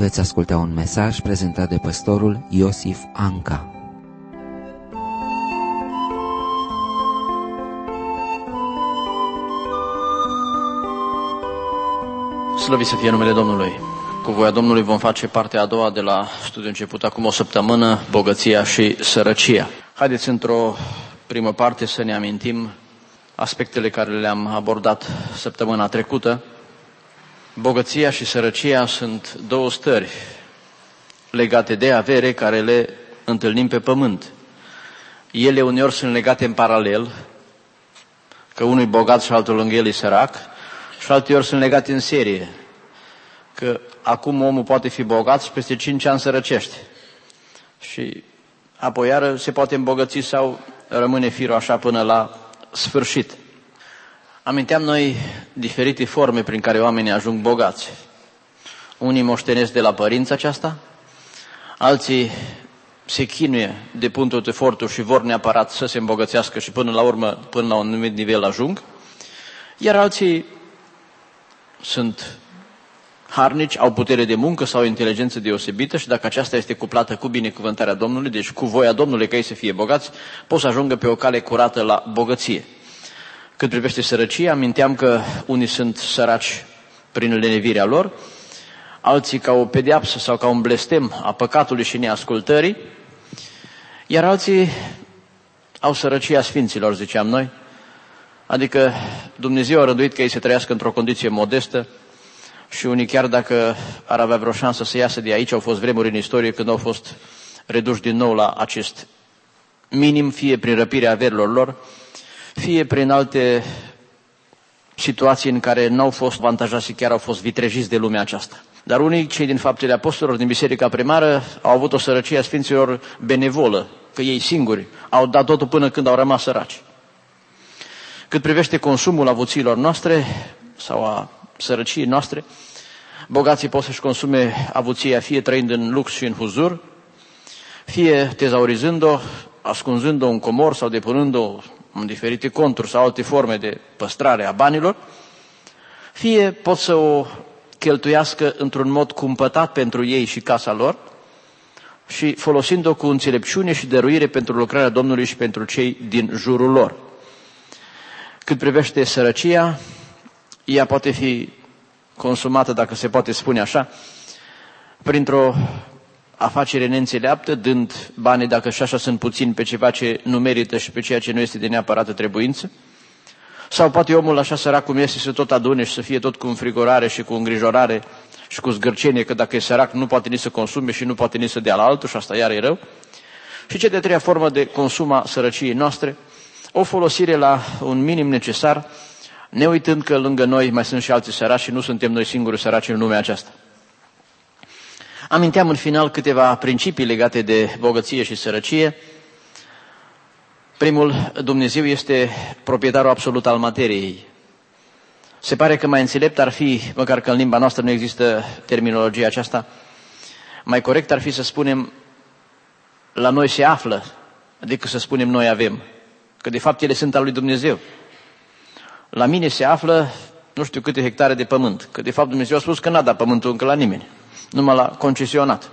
veți asculta un mesaj prezentat de păstorul Iosif Anca. Slăvit să fie numele Domnului. Cu voia Domnului vom face partea a doua de la studiul început acum o săptămână, bogăția și sărăcia. Haideți într-o primă parte să ne amintim aspectele care le-am abordat săptămâna trecută. Bogăția și sărăcia sunt două stări legate de avere care le întâlnim pe pământ. Ele uneori sunt legate în paralel, că unul e bogat și altul lângă el e sărac, și alteori sunt legate în serie, că acum omul poate fi bogat și peste 5 ani sărăcește. Și apoi iară se poate îmbogăți sau rămâne firul așa până la sfârșit. Aminteam noi diferite forme prin care oamenii ajung bogați. Unii moștenesc de la părinți aceasta, alții se chinuie de punctul efortului și vor neapărat să se îmbogățească și până la urmă, până la un anumit nivel ajung, iar alții sunt harnici, au putere de muncă sau inteligență deosebită și dacă aceasta este cuplată cu binecuvântarea Domnului, deci cu voia Domnului ca ei să fie bogați, pot să ajungă pe o cale curată la bogăție. Cât privește sărăcia, aminteam că unii sunt săraci prin lenevirea lor, alții ca o pedeapsă sau ca un blestem a păcatului și neascultării, iar alții au sărăcia sfinților, ziceam noi, adică Dumnezeu a rânduit ca ei să trăiască într-o condiție modestă și unii chiar dacă ar avea vreo șansă să iasă de aici, au fost vremuri în istorie când au fost reduși din nou la acest minim, fie prin răpirea averilor lor, fie prin alte situații în care n-au fost avantajați și chiar au fost vitrejiți de lumea aceasta. Dar unii, cei din Faptele Apostolilor, din Biserica Primară, au avut o sărăcie a Sfinților benevolă, că ei singuri au dat totul până când au rămas săraci. Cât privește consumul avuțiilor noastre sau a sărăciei noastre, bogații pot să-și consume avuția fie trăind în lux și în huzur, fie tezaurizând-o, ascunzând-o în comor sau depunând-o în diferite conturi sau alte forme de păstrare a banilor, fie pot să o cheltuiască într-un mod cumpătat pentru ei și casa lor și folosind-o cu înțelepciune și dăruire pentru lucrarea Domnului și pentru cei din jurul lor. Cât privește sărăcia, ea poate fi consumată, dacă se poate spune așa, printr-o afacere neînțeleaptă, dând banii, dacă și așa sunt puțini, pe ceva ce nu merită și pe ceea ce nu este de neapărată trebuință. Sau poate omul așa sărac cum este să tot adune și să fie tot cu înfrigorare și cu îngrijorare și cu zgârcenie, că dacă e sărac nu poate nici să consume și nu poate nici să dea la altul și asta iar e rău. Și cea de-a treia formă de consum a sărăciei noastre, o folosire la un minim necesar, ne uitând că lângă noi mai sunt și alții săraci și nu suntem noi singuri săraci în lumea aceasta. Aminteam în final câteva principii legate de bogăție și sărăcie. Primul, Dumnezeu este proprietarul absolut al materiei. Se pare că mai înțelept ar fi, măcar că în limba noastră nu există terminologia aceasta, mai corect ar fi să spunem la noi se află, decât să spunem noi avem. Că de fapt ele sunt al lui Dumnezeu. La mine se află nu știu câte hectare de pământ, că de fapt Dumnezeu a spus că n-a dat pământul încă la nimeni, numai l-a concesionat.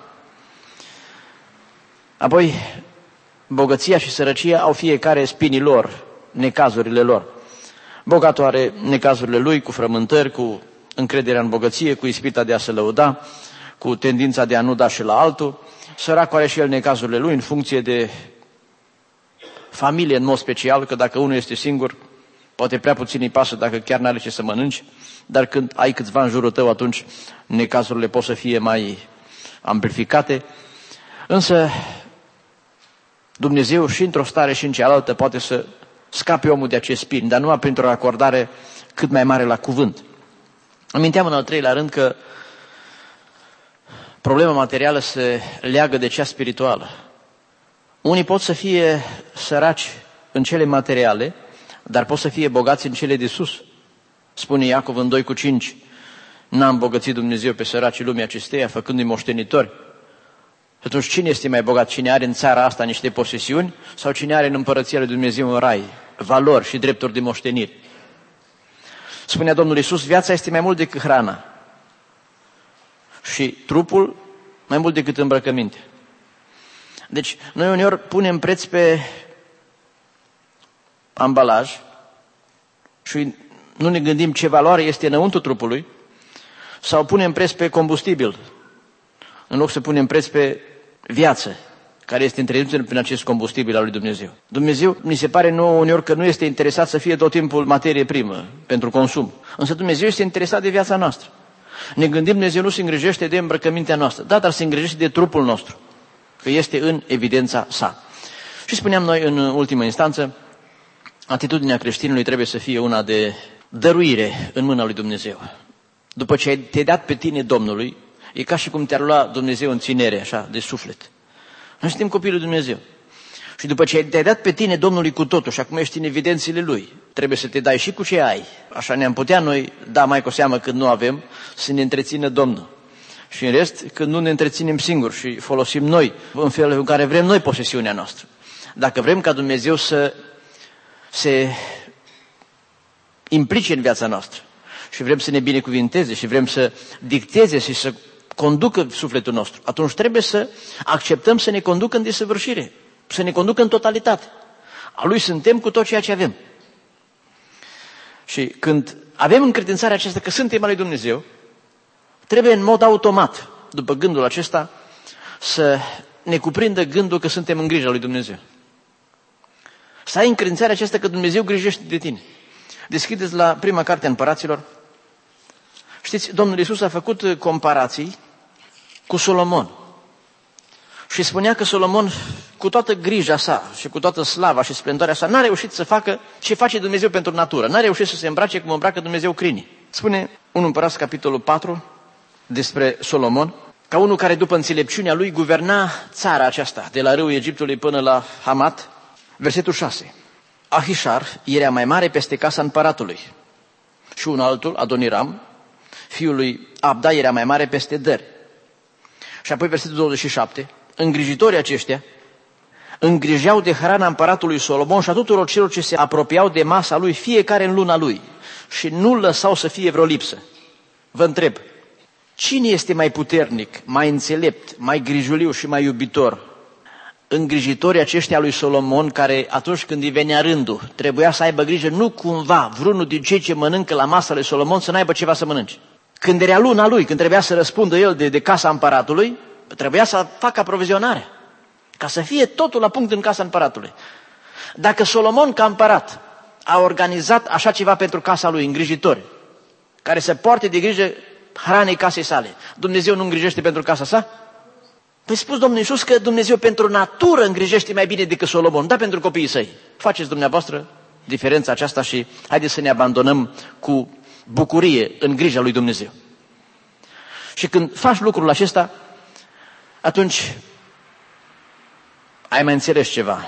Apoi, bogăția și sărăcia au fiecare spinii lor, necazurile lor. Bogatul are necazurile lui cu frământări, cu încrederea în bogăție, cu ispita de a se lăuda, cu tendința de a nu da și la altul. Săracul are și el necazurile lui în funcție de familie în mod special, că dacă unul este singur, poate prea puțin îi pasă dacă chiar n-are ce să mănânci, dar când ai câțiva în jurul tău, atunci necazurile pot să fie mai amplificate. Însă Dumnezeu și într-o stare și în cealaltă poate să scape omul de acest spin, dar numai printr-o acordare cât mai mare la cuvânt. Aminteam în al treilea rând că problema materială se leagă de cea spirituală. Unii pot să fie săraci în cele materiale, dar pot să fie bogați în cele de sus. Spune Iacov în 2:5, n-a îmbogățit Dumnezeu pe săracii lumii acesteia, făcându-i moștenitori. Atunci cine este mai bogat? Cine are în țara asta niște posesiuni sau cine are în împărăția lui Dumnezeu în rai valori și drepturi de moștenire? Spunea Domnul Iisus, viața este mai mult decât hrana și trupul mai mult decât îmbrăcăminte. Deci, noi uneori punem preț pe ambalaj și nu ne gândim ce valoare este înăuntru trupului, sau punem preț pe combustibil, în loc să punem preț pe viață, care este întreținută prin acest combustibil al lui Dumnezeu. Dumnezeu, mi se pare nouă uneori că nu este interesat să fie tot timpul materie primă pentru consum, însă Dumnezeu este interesat de viața noastră. Ne gândim, Dumnezeu nu se îngrijește de îmbrăcămintea noastră, da, dar se îngrijește de trupul nostru, că este în evidența sa. Și spuneam noi în ultimă instanță, atitudinea creștinului trebuie să fie una de dăruire în mâna lui Dumnezeu. După ce te-ai dat pe tine Domnului, e ca și cum te-ar lua Dumnezeu în ținere, așa, de suflet. Noi suntem copiii lui Dumnezeu. Și după ce te-ai dat pe tine Domnului cu totul și acum ești în evidențele Lui, trebuie să te dai și cu ce ai. Așa ne-am putea noi da mai cu seamă când nu avem, să ne întrețină Domnul. Și în rest, când nu ne întreținem singuri și folosim noi în felul în care vrem noi posesiunea noastră. Dacă vrem ca Dumnezeu să se implice în viața noastră și vrem să ne binecuvinteze și vrem să dicteze și să conducă sufletul nostru, atunci trebuie să acceptăm să ne conducă în desăvârșire, să ne conducă în totalitate. A Lui suntem cu tot ceea ce avem. Și când avem încredințarea aceasta că suntem a Lui Dumnezeu, trebuie în mod automat, după gândul acesta, să ne cuprindă gândul că suntem în grija Lui Dumnezeu. Să ai încredințarea aceasta că Dumnezeu grijește de tine. Deschideți la prima carte a Împăraților. Știți, Domnul Iisus a făcut comparații cu Solomon. Și spunea că Solomon, cu toată grija sa și cu toată slava și splendoarea sa, n-a reușit să facă ce face Dumnezeu pentru natură. N-a reușit să se îmbrace cum îmbracă Dumnezeu câinii. Spune 1 Împărați, capitolul 4, despre Solomon, ca unul care după înțelepciunea lui guverna țara aceasta, de la râul Egiptului până la Hamat. Versetul 6. Ahișar era mai mare peste casa împăratului. Și un altul, Adoniram, fiul lui Abda, era mai mare peste dări. Și apoi versetul 27. Îngrijitorii aceștia îngrijeau de hrana împăratului Solomon și a tuturor celor ce se apropiau de masa lui, fiecare în luna lui, și nu lăsau să fie vreo lipsă. Vă întreb, cine este mai puternic, mai înțelept, mai grijuliu și mai iubitor? Îngrijitorii aceștia lui Solomon, care atunci când îi venea rândul, trebuia să aibă grijă nu cumva vreunul din cei ce mănâncă la masa lui Solomon să n-aibă ceva să mănânce. Când era luna lui, când trebuia să răspundă el de casa împăratului, trebuia să facă aprovizionare, ca să fie totul la punct în casa împăratului. Dacă Solomon, ca împărat, a organizat așa ceva pentru casa lui, îngrijitori, care să poarte de grijă hranei casei sale, Dumnezeu nu îngrijește pentru casa sa? Păi spus Domnul Iisus că Dumnezeu pentru natură îngrijește mai bine decât Solomon, dar pentru copiii săi. Faceți dumneavoastră diferența aceasta și haideți să ne abandonăm cu bucurie în grija lui Dumnezeu. Și când faci lucrul acesta, atunci ai mai înțeles ceva.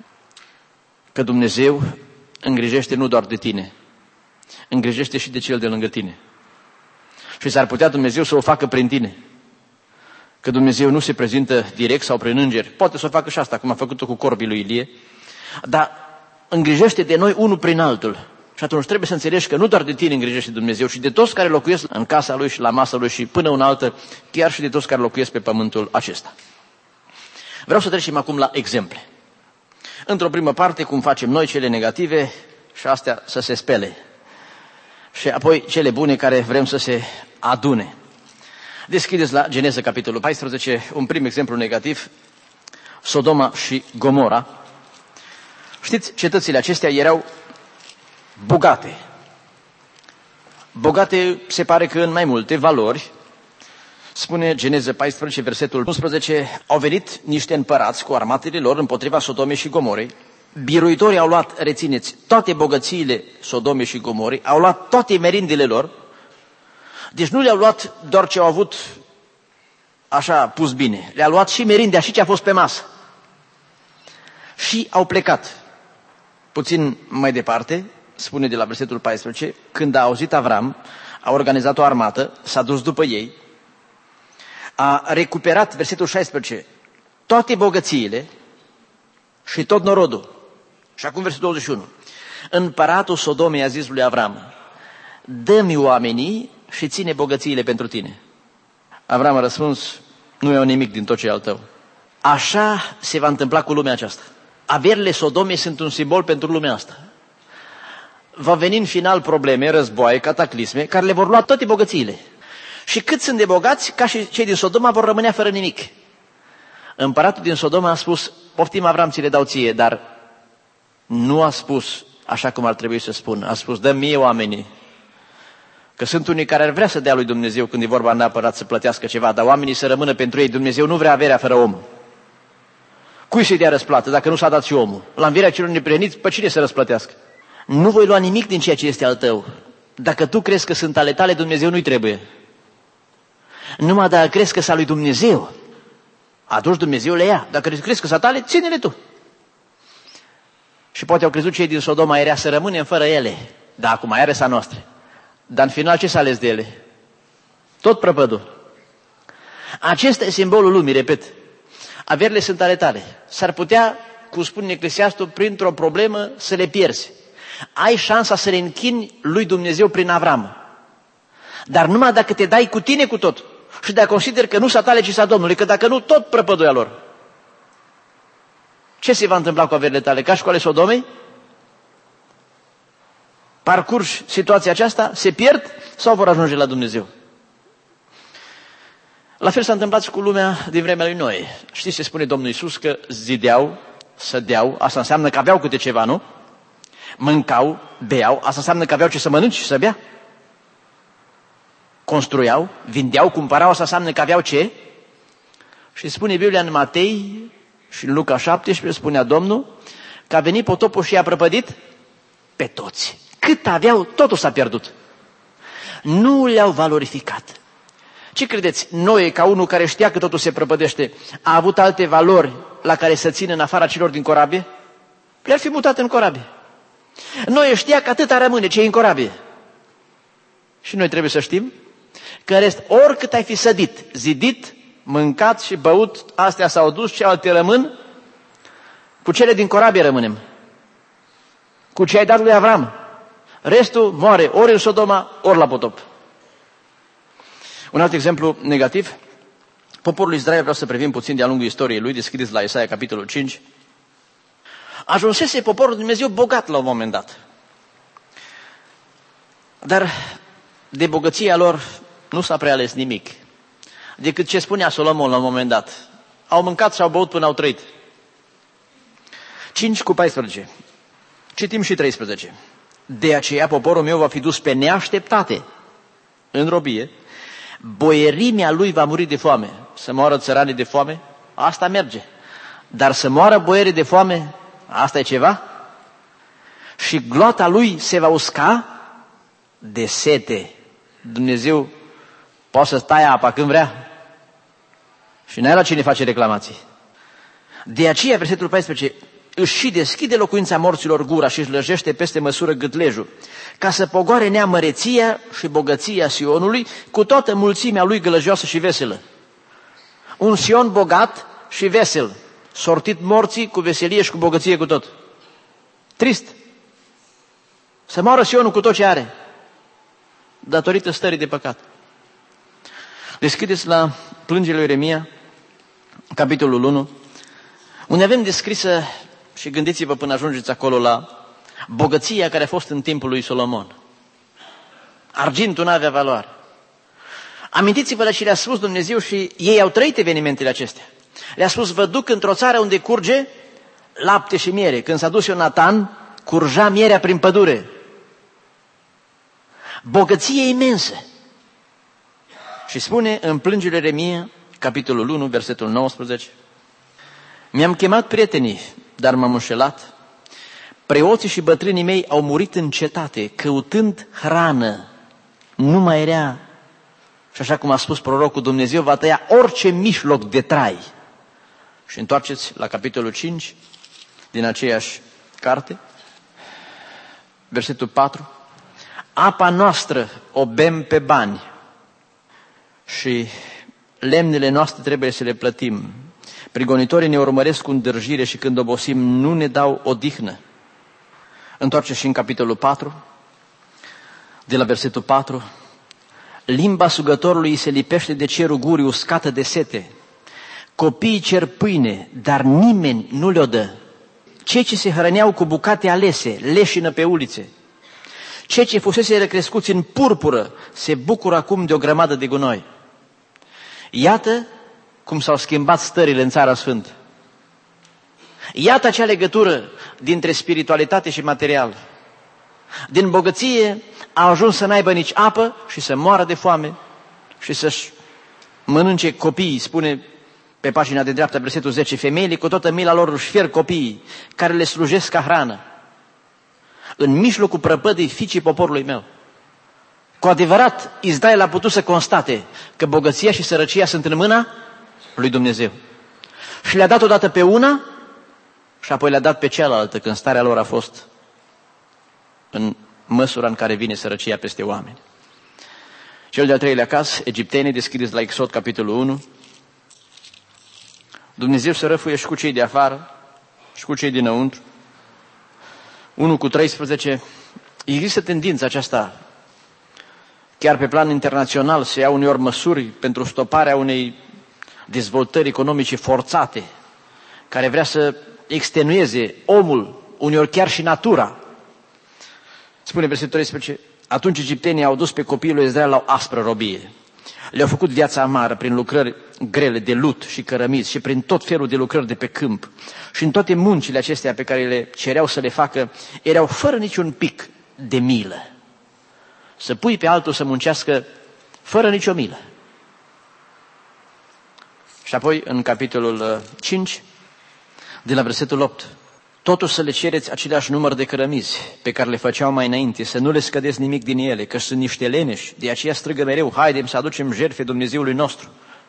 Că Dumnezeu îngrijește nu doar de tine, îngrijește și de cel de lângă tine. Și s-ar putea Dumnezeu să o facă prin tine. Că Dumnezeu nu se prezintă direct sau prin îngeri. Poate să o facă și asta, cum a făcut-o cu corbii lui Ilie. Dar îngrijește de noi unul prin altul. Și atunci trebuie să înțelegi că nu doar de tine îngrijește Dumnezeu, ci de toți care locuiesc în casa Lui și la masa Lui și până una altă, chiar și de toți care locuiesc pe pământul acesta. Vreau să trecem acum la exemple. Într-o primă parte, cum facem noi, cele negative și astea să se spele. Și apoi cele bune care vrem să se adune. Deschideți la Geneza, capitolul 14, un prim exemplu negativ, Sodoma și Gomora. Știți, cetățile acestea erau bogate. Bogate se pare că în mai multe valori. Spune Geneza 14, versetul 11, au venit niște împărați cu armatele lor împotriva Sodomei și Gomorei. Biruitorii au luat, rețineți, toate bogățiile Sodomei și Gomorei, au luat toate merindele lor. Deci nu le-au luat doar ce au avut așa pus bine. Le-au luat și merindea și ce a fost pe masă. Și au plecat. Puțin mai departe, spune de la versetul 14, când a auzit Avram, a organizat o armată, s-a dus după ei, a recuperat, versetul 16, toate bogățiile și tot norodul. Și acum versetul 21. Împăratul Sodomei a zis lui Avram, dă-mi oamenii și ține bogățiile pentru tine. Avram a răspuns, nu iau nimic din tot ce e al tău. Așa se va întâmpla cu lumea aceasta. Averile Sodomei sunt un simbol pentru lumea asta. Va veni în final probleme, războaie, cataclisme, care le vor lua toate bogățiile. Și cât sunt de bogați, ca și cei din Sodoma, vor rămâne fără nimic. Împăratul din Sodoma a spus, poftim Avram, ți le dau ție, dar nu a spus așa cum ar trebui să spun. A spus, dă mie oamenii. Că sunt unii care ar vrea să dea lui Dumnezeu când e vorba neapărat să plătească ceva, dar oamenii să rămână pentru ei. Dumnezeu nu vrea averea fără om. Cui să-i dea răsplată dacă nu s-a dat și omul? La învierea celor neprihăniți, pe cine să răsplătească? Nu voi lua nimic din ceea ce este al tău. Dacă tu crezi că sunt ale tale, Dumnezeu nu-i trebuie. Numai dacă crezi că sunt al lui Dumnezeu, atunci Dumnezeu le ia. Dacă crezi că sunt ale, ține-le tu. Și poate au crezut cei din Sodoma, era să rămânem fără ele. Dar acum era sa noastră. Dar în final ce s-a ales de ele? Tot prăpădul. Acesta e simbolul lumii, repet. Averile sunt ale tale. S-ar putea, cum spune Eclesiastul, printr-o problemă să le pierzi. Ai șansa să le închini lui Dumnezeu prin Avram. Dar numai dacă te dai cu tine cu tot. Și dacă consideri că nu s-a tale, ci s-a Domnului, că dacă nu, tot prăpăduia lor. Ce se va întâmpla cu averile tale? Ca și cu ale Sodomei? Parcurgi situația aceasta, se pierd sau vor ajunge la Dumnezeu? La fel s-a întâmplat și cu lumea din vremea lui Noe. Știți ce spune Domnul Iisus? Că zideau, sădeau, asta înseamnă că aveau câte ceva, nu? Mâncau, beau, asta înseamnă că aveau ce să mănânci și să bea. Construiau, vindeau, cumpărau, asta înseamnă că aveau ce? Și spune Biblia în Matei și în Luca 17, spunea Domnul, că a venit potopul și i-a prăpădit pe toți. Cât aveau, totul s-a pierdut. Nu le-au valorificat. Ce credeți? Noe, ca unul care știa că totul se prăpădește, a avut alte valori la care să țină în afara celor din corabie? Le-ar fi mutat în corabie. Noe știa că atâta rămâne ce e în corabie. Și noi trebuie să știm că în rest, oricât ai fi sădit, zidit, mâncat și băut, astea s-au dus, cealaltă rămân, cu cele din corabie rămânem. Cu ce ai dat lui Avram. Restul moare ori în Sodoma, ori la potop. Un alt exemplu negativ, poporul Israel, vreau să privim puțin de-a lungul istoriei lui, deschideți la Isaia, capitolul 5, ajunsese poporul Dumnezeu bogat la un moment dat. Dar de bogăția lor nu s-a prea ales nimic, decât ce spunea Solomon la un moment dat. Au mâncat și au băut până au trăit. 5:14. Citim și 13. De aceea poporul meu va fi dus pe neașteptate în robie, boierimea lui va muri de foame. Să moară țăranii de foame, asta merge. Dar să moară boierii de foame, asta e ceva? Și gloata lui se va usca de sete. Dumnezeu poate să taie apa când vrea. Și n-ai la cine face reclamații. De aceea, versetul 14, își și deschide locuința morților gura și își lăjește peste măsură gâtlejul, ca să pogoare neamăreția și bogăția Sionului cu toată mulțimea lui gălăjoasă și veselă. Un Sion bogat și vesel, sortit morții cu veselie și cu bogăție cu tot. Trist. Să moară Sionul cu tot ce are, datorită stării de păcat. Deschideți la plângerile lui Ieremia, capitolul 1, unde avem descrisă, și gândiți-vă până ajungeți acolo, la bogăția care a fost în timpul lui Solomon. Argintul n-avea valoare. Amintiți-vă la ce le-a spus Dumnezeu și ei au trăit evenimentele acestea. Le-a spus, vă duc într-o țară unde curge lapte și miere. Când s-a dus Ionatan, curja mierea prin pădure. Bogăție imensă. Și spune în plângerile Ieremia, capitolul 1, versetul 19, mi-am chemat prietenii, dar m-am înșelat. Preoții și bătrânii mei au murit în cetate, căutând hrană. Nu mai era. Și așa cum a spus prorocul, Dumnezeu va tăia orice mijloc de trai. Și întoarceți la capitolul 5 din aceeași carte, versetul 4. Apa noastră o bem pe bani și lemnele noastre trebuie să le plătim. Prigonitorii ne urmăresc cu îndârjire și când obosim nu ne dau odihnă. Întoarce și în capitolul 4, de la versetul 4. Limba sugătorului se lipește de cerul gurii, uscată de sete. Copiii cer pâine, dar nimeni nu le-o dă. Cei ce se hrăneau cu bucate alese, leșină pe ulițe. Cei ce fusese crescuți în purpură se bucură acum de o grămadă de gunoi. Iată cum s-au schimbat stările în Țara Sfântă. Iată acea legătură dintre spiritualitate și material. Din bogăție a ajuns să n-aibă nici apă și să moară de foame și să-și mănânce copiii, spune pe pagina de dreapta versetul 10, femeile cu toată mila lor își fier copiii care le slujesc ca hrană. În mijlocul prăpădii fiicii poporului meu. Cu adevărat, Israel a putut să constate că bogăția și sărăcia sunt în mâna lui Dumnezeu. Și le-a dat odată pe una și apoi le-a dat pe cealaltă când starea lor a fost în măsura în care vine sărăcia peste oameni. Cel de-al treilea caz, egiptenii, deschideți la Exod, capitolul 1. Dumnezeu se răfuie și cu cei de afară și cu cei dinăuntru. 1:13. Există tendința aceasta, chiar pe plan internațional, se iau uneori măsuri pentru stoparea unei dezvoltări economice forțate, care vrea să extenueze omul, uneori chiar și natura. Spune versetul 13, atunci egiptenii au dus pe copiii lui Israel la o aspră robie. Le-au făcut viața amară prin lucrări grele de lut și cărămizi și prin tot felul de lucrări de pe câmp. Și în toate muncile acestea pe care le cereau să le facă, erau fără niciun pic de milă. Să pui pe altul să muncească fără nicio milă. Și apoi, în capitolul 5, de la versetul 8, totuși să le cereți același număr de cărămizi pe care le făceau mai înainte, să nu le scădeți nimic din ele, că sunt niște leneși, de aceea strigă mereu, haidem să aducem jertfe Dumnezeului nostru.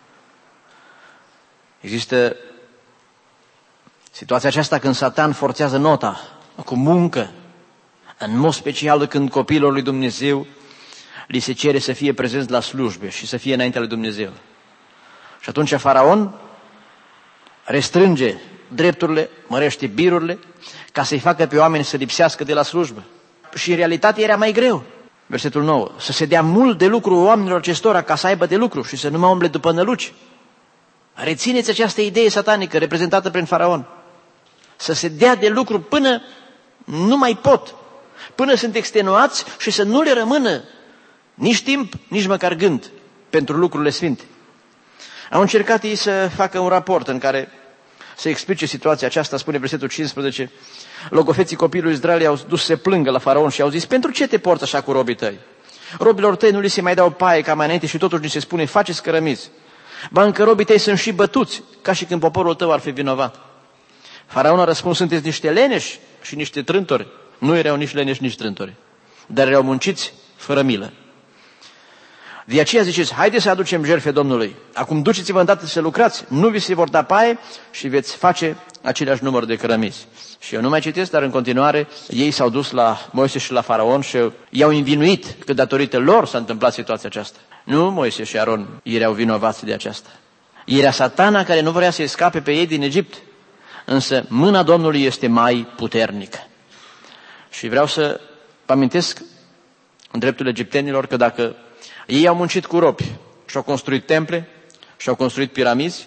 Există situația aceasta când Satan forțează nota cu muncă, în mod special când copiilor lui Dumnezeu li se cere să fie prezenți la slujbe și să fie înaintea lui Dumnezeu. Și atunci Faraon restrânge drepturile, mărește birurile, ca să-i facă pe oameni să lipsească de la slujbă. Și în realitate era mai greu. Versetul 9. Să se dea mult de lucru oamenilor acestora ca să aibă de lucru și să nu mai umble după năluci. Rețineți această idee satanică reprezentată prin Faraon. Să se dea de lucru până nu mai pot, până sunt extenuați și să nu le rămână nici timp, nici măcar gând pentru lucrurile sfinte. Au încercat ei să facă un raport în care să explice situația aceasta, spune versetul 15, logofeții copilului Israel au dus să se plângă la Faraon și au zis, pentru ce te porți așa cu robii tăi? Robilor tăi nu li se mai dau paie ca mai înainte și totuși ni se spune, faceți cărămizi. Ba încă robii tăi sunt și bătuți, ca și când poporul tău ar fi vinovat. Faraon a răspuns, sunteți niște leneși și niște trântori. Nu erau nici leneși, nici trântori, dar erau munciți fără milă. De aceea ziceți, haideți să aducem jertfe Domnului. Acum duceți-vă îndată să lucrați, nu vi se vor da paie și veți face același număr de cărămizi. Și eu nu mai citesc, dar în continuare ei s-au dus la Moise și la Faraon și i-au învinuit că datorită lor s-a întâmplat situația aceasta. Nu Moise și Aron erau vinovați de aceasta. Era Satana care nu vrea să scape pe ei din Egipt, însă mâna Domnului este mai puternică. Și vreau să vă amintesc în dreptul egiptenilor că dacă ei au muncit cu robi și-au construit temple și-au construit piramizi,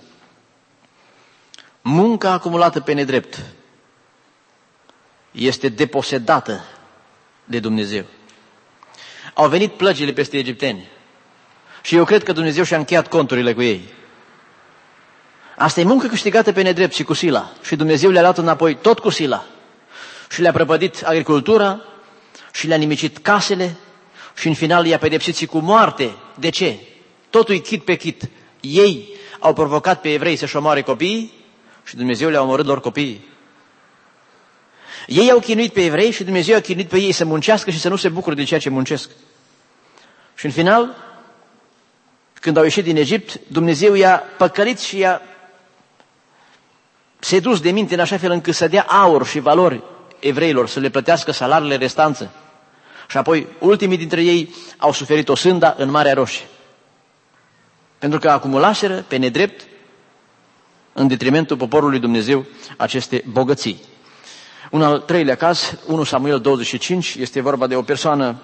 munca acumulată pe nedrept este deposedată de Dumnezeu. Au venit plăgile peste egipteni și eu cred că Dumnezeu și-a încheiat conturile cu ei. Asta e muncă câștigată pe nedrept și cu sila și Dumnezeu le-a luat înapoi tot cu sila și le-a prăpădit agricultura și le-a nimicit casele și în final i-a pedepsit și cu moarte. De ce? Totul chit pe chit. Ei au provocat pe evrei să-și omoare copiii și Dumnezeu le-a omorât lor copiii. Ei au chinuit pe evrei și Dumnezeu a chinuit pe ei să muncească și să nu se bucure de ceea ce muncesc. Și în final, când au ieșit din Egipt, Dumnezeu i-a păcălit și i-a sedus de minte în așa fel încât să dea aur și valori evreilor, să le plătească salariile restanță. Și apoi, ultimii dintre ei au suferit o sânda în Marea Roșie. Pentru că acumulaseră pe nedrept, în detrimentul poporului Dumnezeu, aceste bogății. Un al treilea caz, 1 Samuel 25, este vorba de o persoană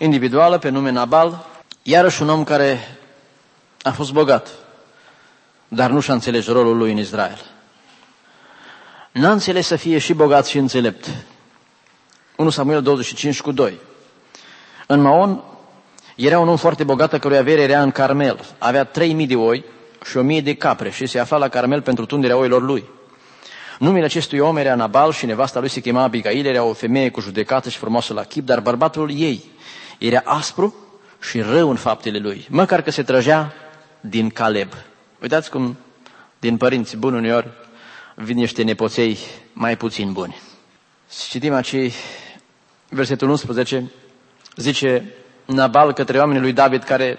individuală pe nume Nabal, iarăși un om care a fost bogat. dar nu și-a înțeles rolul lui în Israel. N-a înțeles să fie și bogat și înțelept. 1 Samuel 25:2. În Maon era un om foarte bogat, a cărui avere era în Carmel. Avea 3.000 de oi și 1.000 de capre și se afla la Carmel pentru tunderea oilor lui. Numele acestui om era Nabal și nevasta lui se chema Abigail, era o femeie cu judecată și frumoasă la chip, dar bărbatul ei era aspru și rău în faptele lui, măcar că se trăgea din Caleb. Uitați cum din părinți buni uneori vin niște nepoței mai puțin buni. Citim aici versetul 11, zice Nabal către oamenii lui David care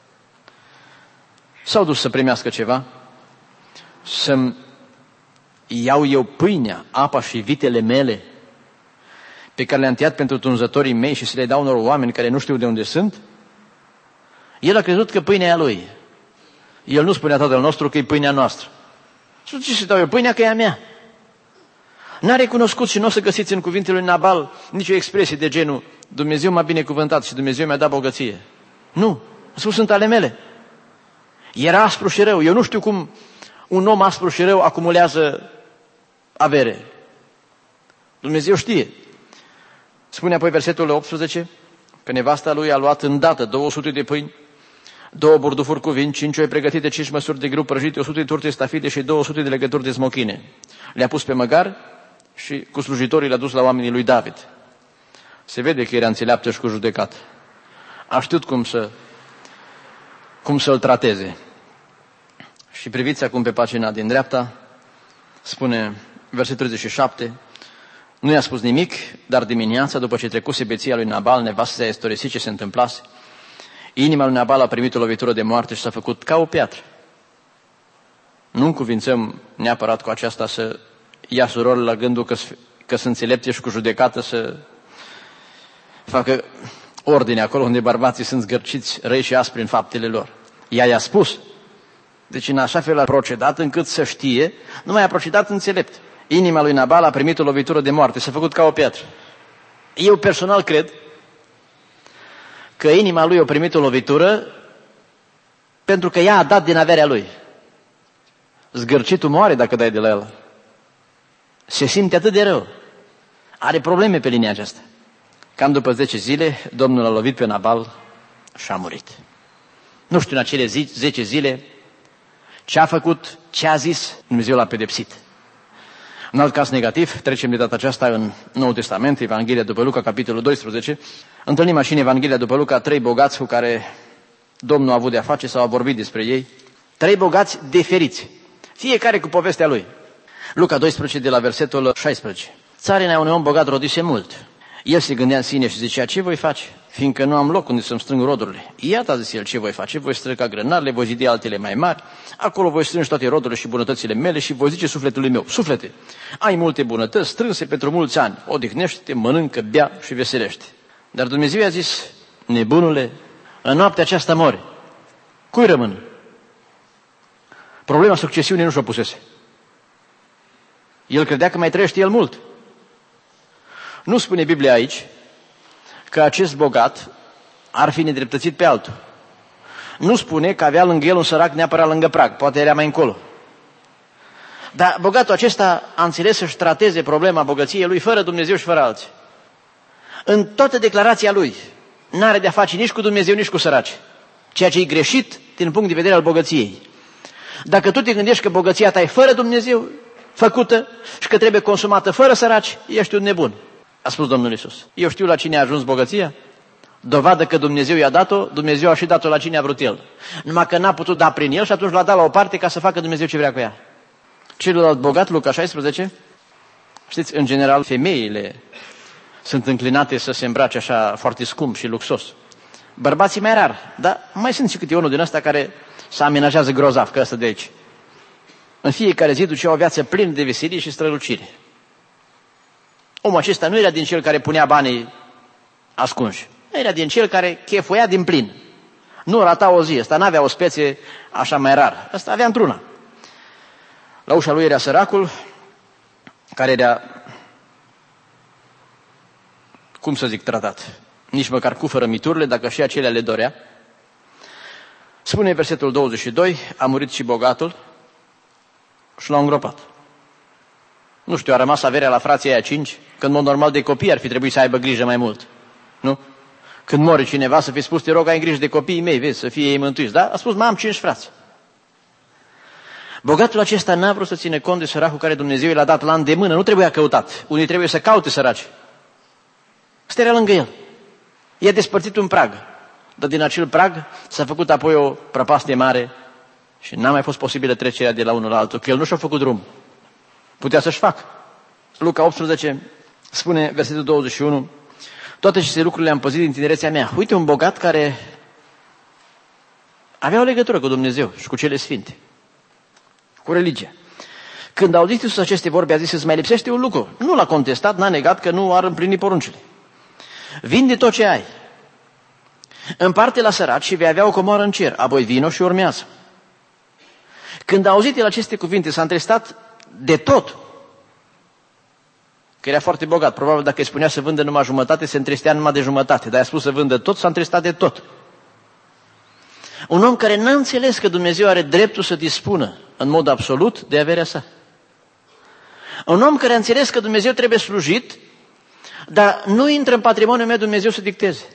s-au dus să primească ceva, să-mi iau eu pâinea, apa și vitele mele pe care le-am tăiat pentru tunzătorii mei și să le dau unor oameni care nu știu de unde sunt? El a crezut că pâinea e a lui. El nu spunea Tatăl nostru că e pâinea noastră. Și ce să dau eu? Pâinea că e a mea. N-a recunoscut și nu o să găsiți în cuvintele lui Nabal nicio expresie de genul Dumnezeu m-a binecuvântat și Dumnezeu mi-a dat bogăție. Nu, a spus sunt ale mele. Era aspru și rău. Eu nu știu cum un om aspru și rău acumulează avere. Dumnezeu știe. Spune apoi versetul 18 că nevasta lui a luat îndată 200 de pâini, 2 burdufuri cu vin, 5 oi pregătite, 5 măsuri de grâu prăjite, 100 de turte stafide și 200 de legături de smochine. Le-a pus pe măgar și cu slujitorii le-a dus la oamenii lui David. Se vede că era înțeleaptă și cu judecat. A știut cum să-l trateze. Și priviți acum pe pagina din dreapta, spune versetul 37, nu i-a spus nimic, dar dimineața, după ce trecuse beția lui Nabal, nevastă i-a istorisit ce se întâmplase. Inima lui Nabal a primit o lovitură de moarte și s-a făcut ca o piatră. Nu încuvințăm neapărat cu aceasta să ia surorile la gândul că sunt înțelepte și cu judecată să facă ordine acolo unde bărbații sunt zgârciți, răi și aspri în faptele lor. Ea i-a spus. Deci în așa fel a procedat încât să știe, nu mai a procedat înțelept. Inima lui Nabal a primit o lovitură de moarte, s-a făcut ca o piatră. Eu personal cred că inima lui a primit o lovitură pentru că ea a dat din averea lui. Zgârcitul moare dacă dai de la el. Se simte atât de rău. Are probleme pe linia aceasta. Cam după 10 zile, Domnul a lovit pe Nabal și a murit. Nu știu în acele 10 zile ce a făcut, ce a zis, Dumnezeu l-a pedepsit. Un alt caz negativ, trecem de data aceasta în Noul Testament, Evanghelia după Luca, capitolul 12. Întâlnim aici în Evanghelia după Luca 3 bogați cu care Domnul a avut de-a face sau a vorbit despre ei. 3 bogați diferiți, fiecare cu povestea lui. Luca 12 de la versetul 16. Țarina unui om bogat rodise mult. El se gândea în sine și zicea, ce voi face? Fiindcă nu am loc unde să-mi strâng rodurile. Iată, a zis el, ce voi face? Voi străca grănarele, voi zidi altele mai mari, acolo voi strânge toate rodurile și bunătățile mele și voi zice sufletului meu, suflete, ai multe bunătăți strânse pentru mulți ani, odihnește-te, mănâncă, bea și veselește. Dar Dumnezeu i-a zis, nebunule, în noaptea aceasta mori. Cui rămân? Problema succesiunii nu și-o pusese. El credea că mai trăiește el mult. Nu spune Biblia aici că acest bogat ar fi nedreptățit pe altul. Nu spune că avea lângă el un sărac neapărat lângă prag, poate era mai încolo. Dar bogatul acesta a înțeles să-și trateze problema bogăției lui fără Dumnezeu și fără alții. În toată declarația lui n-are de-a face nici cu Dumnezeu, nici cu săraci, ceea ce e greșit din punct de vedere al bogăției. Dacă tu te gândești că bogăția ta e fără Dumnezeu făcută și că trebuie consumată fără săraci, ești un nebun. A spus Domnul Iisus. Eu știu la cine a ajuns bogăția? Dovadă că Dumnezeu i-a dat-o, Dumnezeu a și dat-o la cine a vrut El. Numai că n-a putut da prin El și atunci l-a dat la o parte ca să facă Dumnezeu ce vrea cu ea. Celălalt bogat, Luca 16, știți, în general, femeile sunt înclinate să se îmbrace așa foarte scump și luxos. Bărbații mai rar, dar mai sunt și câte unul din ăsta care se amenajează grozav, că ăsta de aici. În fiecare zi ducea o viață plină de veselie și strălucire. Omul acesta nu era din cel care punea banii ascunși. Era din cel care chefuia din plin. Nu rata o zi. Ăsta n-avea o speție așa mai rar. Ăsta avea într-una. La ușa lui era săracul, care era, cum să zic, tratat. Nici măcar cu fărămiturile, dacă și acelea le dorea. Spune versetul 22, a murit și bogatul și l-au îngropat. Nu știu, a rămas averea la frații aia 5, când, în mod normal, de copii ar fi trebuit să aibă grijă mai mult. Nu? Când mori cineva, să fi spus, te rog, ai grijă de copiii mei, vezi, să fie ei mântuiți. Da? A spus, am 5 frați. Bogatul acesta n-a vrut să ține cont de săracul care Dumnezeu i l-a dat la îndemână. Nu trebuia căutat. Unii trebuie să caute săraci. Stărea lângă el. I-a despărțit un prag. Dar din acel prag s-a făcut apoi o prăpastie mare și n-a mai fost posibilă trecerea de la unul la altul, că el nu și-a făcut drum. Putea să-și facă. Luca 18 spune, versetul 21, toate aceste lucruri le-am păzit din tinerețea mea. Uite un bogat care avea o legătură cu Dumnezeu și cu cele sfinte, cu religia. Când a auzit Iisus aceste vorbe, a zis, îți mai lipsește un lucru. Nu l-a contestat, n-a negat că nu ar împlini poruncile. Vinde tot ce ai, împarte la săraci și vei avea o comoară în cer, apoi vino și urmează. Când a auzit el aceste cuvinte, s-a întristat de tot, că era foarte bogat. Probabil dacă îi spunea să vândă numai jumătate, se întristea numai de jumătate, dar i-a spus să vândă tot, s-a întristat de tot. Un om care n-a înțeles că Dumnezeu are dreptul să dispună în mod absolut de averea sa. Un om care a înțeles că Dumnezeu trebuie slujit, dar nu intră în patrimoniul meu Dumnezeu să dicteze.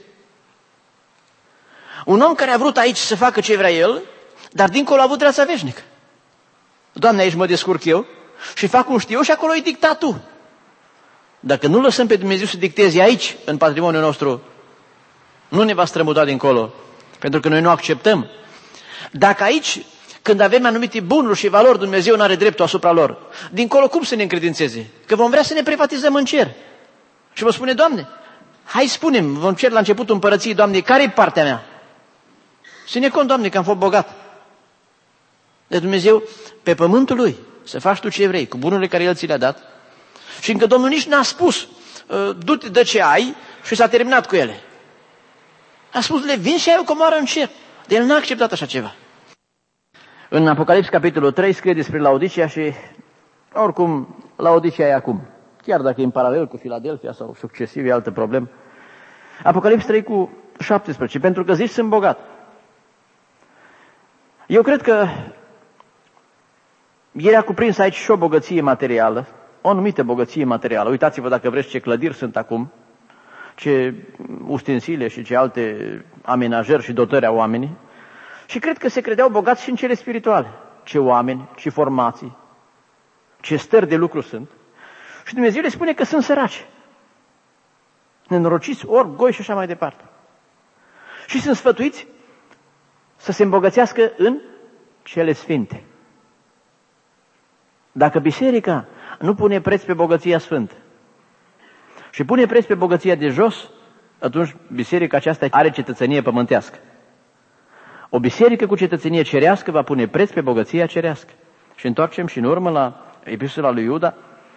Un om care a vrut aici să facă ce vrea el, dar dincolo a avut viața veșnică. Doamne, aici mă descurc eu și fac cum știu și acolo îi dicta tu. Dacă nu lăsăm pe Dumnezeu să dicteze aici, în patrimoniul nostru, nu ne va strămuta dincolo, pentru că noi nu acceptăm. Dacă aici, când avem anumite bunuri și valori, Dumnezeu nu are dreptul asupra lor, dincolo cum să ne încredințeze? Că vom vrea să ne privatizăm în cer. Și vă spune, Doamne, hai spune-mi, vom cer la începutul împărăției, Doamne, care-i partea mea? Ține cont, Doamne, că am fost bogat. De Dumnezeu, pe pământul Lui, să faci tu ce vrei, cu bunurile care El ți le-a dat. Și încă Domnul nici n-a spus, du-te, dă ce ai și s-a terminat cu ele. A spus, le vin și ai o comoară în cer. De El n-a acceptat așa ceva. În Apocalips, capitolul 3, scrie despre Laodicea și, oricum, Laodicea e acum. Chiar dacă e în paralel cu Filadelfia sau succesiv, e altă problemă. Apocalips 3 cu 17, pentru că zici, sunt bogat. Eu cred că era cuprins aici și o bogăție materială, o anumită bogăție materială. Uitați-vă dacă vreți ce clădiri sunt acum, ce ustensile și ce alte amenajări și dotări au oamenii. Și cred că se credeau bogați și în cele spirituale. Ce oameni, ce formații, ce stări de lucru sunt. Și Dumnezeu le spune că sunt săraci, nenorociți, orgoi și așa mai departe. Și sunt sfătuiți să se îmbogățească în cele sfinte. Dacă biserica nu pune preț pe bogăția sfântă și pune preț pe bogăția de jos, atunci biserica aceasta are cetățenie pământească. O biserică cu cetățenie cerească va pune preț pe bogăția cerească. Și întoarcem și în urmă la epistola lui Iuda,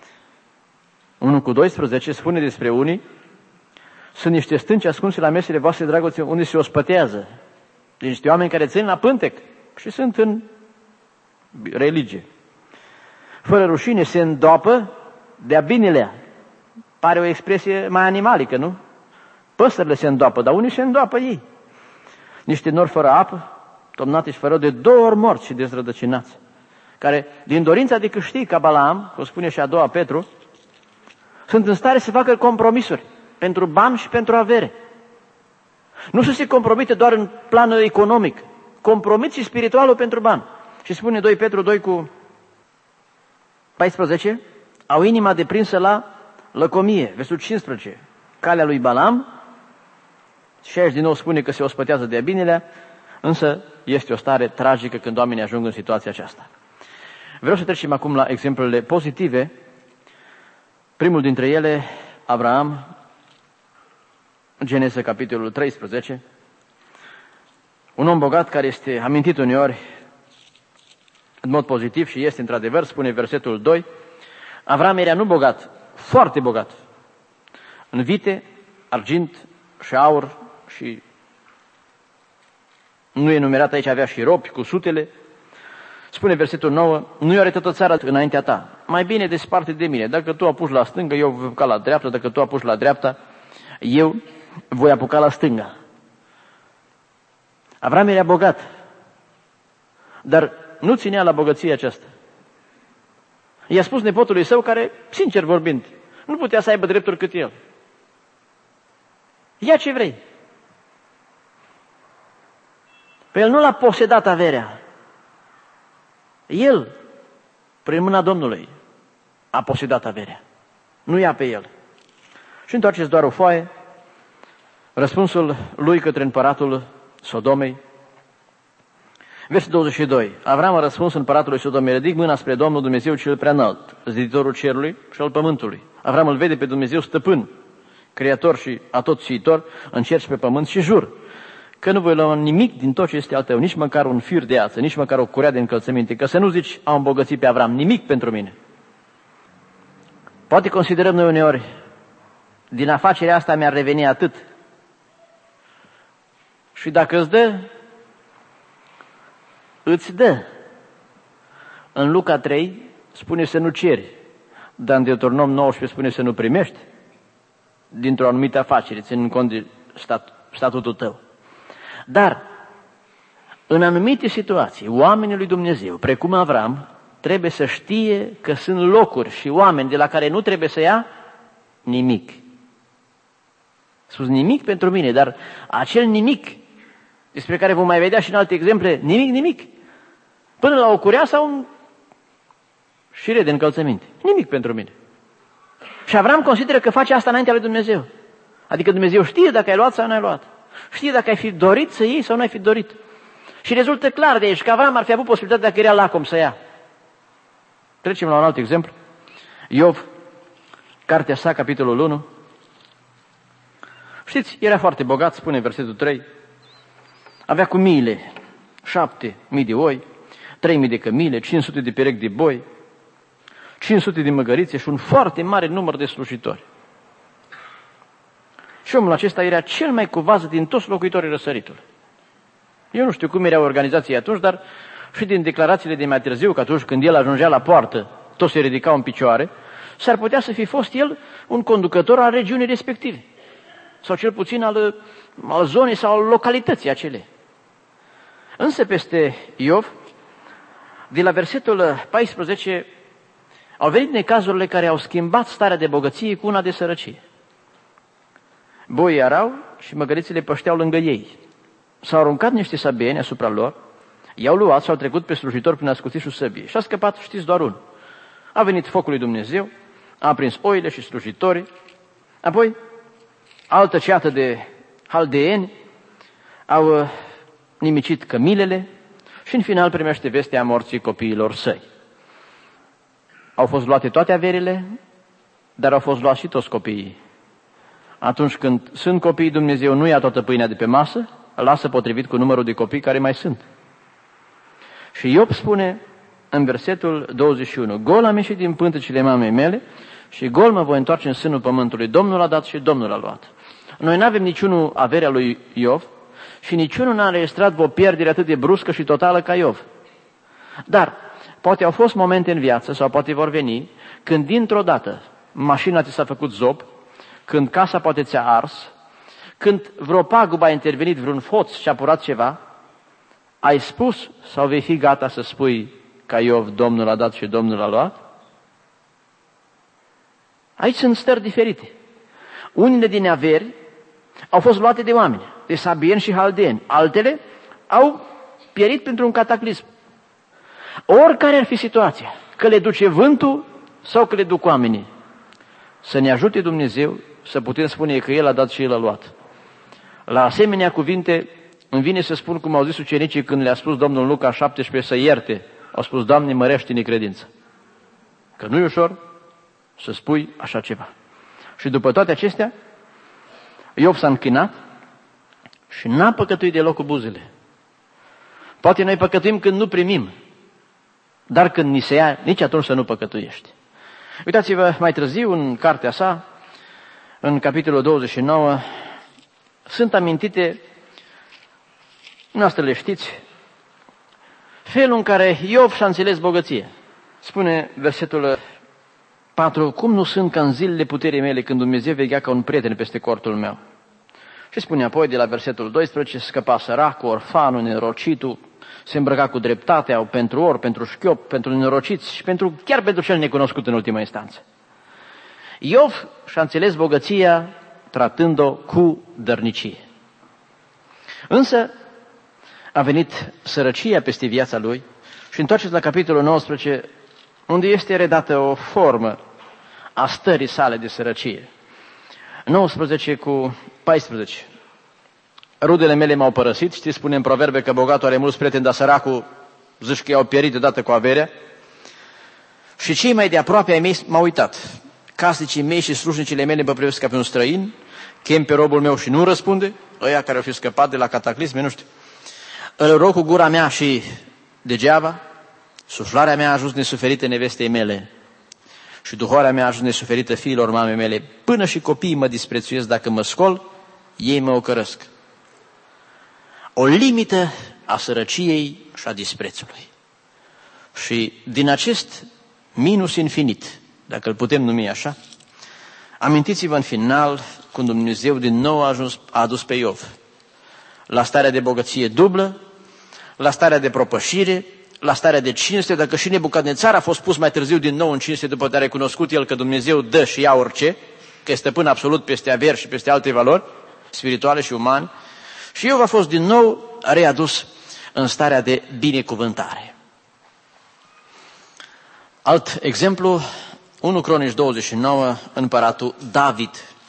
1:12, spune despre unii, sunt niște stânci ascunse la mesele voastre dragoste, unde se ospătează. Deci niște oameni care țin la pântec și sunt în religie. Fără rușine se îndopă de-a binelea. Pare o expresie mai animalică, nu? Păsările se îndopă, dar unii se îndopă ei. Niște nori fără apă, tomnate și fără de 2 ori morți și dezrădăcinați, care, din dorința de câștig, ca Balaam, cum spune și a doua Petru, sunt în stare să facă compromisuri pentru bani și pentru avere. Nu să se compromite doar în planul economic, compromit și spiritualul pentru bani. Și spune 2 Petru 2:14, au inima deprinsă la lăcomie, versul 15, calea lui Balaam, și aici din nou spune că se ospătează de binelea, însă este o stare tragică când oamenii ajung în situația aceasta. Vreau să trecem acum la exemplele pozitive. Primul dintre ele, Avraam, Geneza, capitolul 13, un om bogat care este amintit uneori în mod pozitiv și este într-adevăr, spune versetul 2, Avraam era nu bogat, foarte bogat, în vite, argint și aur și nu e numerat aici, avea și robi cu sutele. Spune versetul 9, nu are toată țara înaintea ta, mai bine desparte de mine, dacă tu apuci la stângă, eu voi apuca la dreapta, dacă tu apuci la dreapta, eu voi apuca la stânga. Avraam era bogat, dar nu ținea la bogăția aceasta. I-a spus nepotului său care, sincer vorbind, nu putea să aibă drepturi cât el. Ia ce vrei. Pe el nu l-a posedat averea. El, prin mâna Domnului, a posedat averea. Nu ia pe el. Și întoarceți doar o foaie. Răspunsul lui către împăratul Sodomei. Versul 22. Avram a răspuns împăratului Sodomei: ridic mâna spre Domnul Dumnezeu cel preanalt, ziditorul cerului și al pământului. Avram îl vede pe Dumnezeu stăpân, creator și atotșiitor, în cer și pe pământ, și jur că nu voi lua nimic din tot ce este al tău, nici măcar un fir de ață, nici măcar o curea de încălțăminte, că să nu zici, am îmbogățit pe Avram, nimic pentru mine. Poate considerăm noi uneori, din afacerea asta mi-ar reveni atât. Și dacă îți dă, îți dă. În Luca 3 spune să nu ceri, dar în Deuteronom 19 spune să nu primești dintr-o anumită afacere, ținând cont de statutul tău. Dar, în anumite situații, oamenii lui Dumnezeu, precum Avram, trebuie să știe că sunt locuri și oameni de la care nu trebuie să ia nimic. Spus nimic pentru mine, dar acel nimic, despre care vom mai vedea și în alte exemple, nimic, până la o curea sau un șire de încălțăminte. Nimic pentru mine. Și Avram consideră că face asta înaintea lui Dumnezeu. Adică Dumnezeu știe dacă ai luat sau nu ai luat. Știe dacă ai fi dorit să iei sau nu ai fi dorit. Și rezultă clar de aici că Avram ar fi avut posibilitatea, dacă era lacom, să ia. Trecem la un alt exemplu. Iov, cartea sa, capitolul 1. Știți, era foarte bogat, spune versetul 3. Avea cu miile 7.000 de oi, 3.000 de cămile, 500 de perechi de boi, 500 de măgărițe și un foarte mare număr de slujitori. Și omul acesta era cel mai cuvaz din toți locuitorii răsăritului. Eu nu știu cum era organizația atunci, dar și din declarațiile de mai târziu, că atunci când el ajungea la poartă, toți se ridicau în picioare, s-ar putea să fi fost el un conducător al regiunii respective. Sau cel puțin al zonei sau al localității acele. Însă peste Iov, de la versetul 14, au venit necazurile care au schimbat starea de bogăție cu una de sărăcie. Boii erau și măgărițele pășteau lângă ei. S-au aruncat niște sabieni asupra lor, i-au luat și au trecut pe slujitori prin ascuțișul săbiei. Și a scăpat, știți, doar unul. A venit focul lui Dumnezeu, a aprins oile și slujitorii, apoi altă ceată de haldeeni au nimicit cămilele și în final primește vestea morții copiilor săi. Au fost luate toate averile, dar au fost luați și toți copiii. Atunci când sunt copiii, Dumnezeu nu ia toată pâinea de pe masă, lasă potrivit cu numărul de copii care mai sunt. Și Iov spune în versetul 21, gol am ieșit din pântecile mamei mele și gol mă voi întoarce în sânul pământului. Domnul a dat și Domnul a luat. Noi nu avem niciunul averea lui Iov și niciunul n-a înregistrat o pierdere atât de bruscă și totală ca Iov. Dar poate au fost momente în viață sau poate vor veni când dintr-o dată mașina ți s-a făcut zob, când casa poate ți-a ars, când vreo pagubă a intervenit, vreun foț și a purat ceva, ai spus sau vei fi gata să spui ca Iov, Domnul a dat și Domnul a luat? Aici sunt stări diferite. Unele din averi au fost luate de oameni, de sabieni și haldeeni. Altele au pierit pentru un cataclism. Oricare ar fi situația, că le duce vântul sau că le duc oamenii, să ne ajute Dumnezeu să putem spune că El a dat și El a luat. La asemenea cuvinte îmi vine să spun cum au zis ucenicii când le-a spus Domnul Luca 17 să ierte. Au spus, Doamne, mărește-ne credința. Că nu e ușor să spui așa ceva. Și după toate acestea, Iov s-a închinat și n-a păcătuit deloc cu buzele. Poate noi păcătuim când nu primim, dar când ni se ia, nici atunci să nu păcătuiești. Uitați-vă mai târziu în cartea sa, în capitolul 29, sunt amintite, noastră le știți, felul în care Iov și-a înțeles bogăție. Spune versetul 4, cum nu sunt ca în zilele puterii mele când Dumnezeu veghea ca un prieten peste cortul meu. Și spune apoi de la versetul 12, scăpa săracul, orfanul, nerocitul, se îmbrăca cu dreptate, au pentru or, pentru șchiop, pentru nenorociți și chiar pentru cel necunoscut în ultima instanță. Iov și-a înțeles bogăția tratând-o cu dărnicie. Însă a venit sărăcia peste viața lui și întoarceți la capitolul 19, unde este redată o formă a stării sale de sărăcie. 19 cu 14. Rudele mele m-au părăsit, știți, spune în Proverbe că bogatul are mulți prieteni, dar săracul zici că i-au pierit deodată cu averea. Și cei mai de aproape ai mei m-au uitat. Casnicii mei și slujnicile mele mă privesc ca pe un străin, chem pe robul meu și nu răspunde, ăia care au fi scăpat de la cataclisme, nu știu. Îl rog cu gura mea și degeaba, suflarea mea a ajuns nesuferită nevestei mele și duhoarea mea a ajuns nesuferită fiilor mamei mele. Până și copiii mă disprețuiesc, dacă mă scol, ei mă ocărăsc. O limită a sărăciei și a disprețului. Și din acest minus infinit, dacă îl putem numi așa, amintiți-vă în final când Dumnezeu din nou a adus pe Iov la starea de bogăție dublă, la starea de propășire, la starea de cinste. Dacă și Nebucadnețar a fost pus mai târziu din nou în cinste după ce a recunoscut el că Dumnezeu dă și ia orice, că e stăpân absolut peste averi și peste alte valori spirituale și umane, și Iov a fost din nou readus în starea de binecuvântare. Alt exemplu, 1 Cronici 29, împăratul David.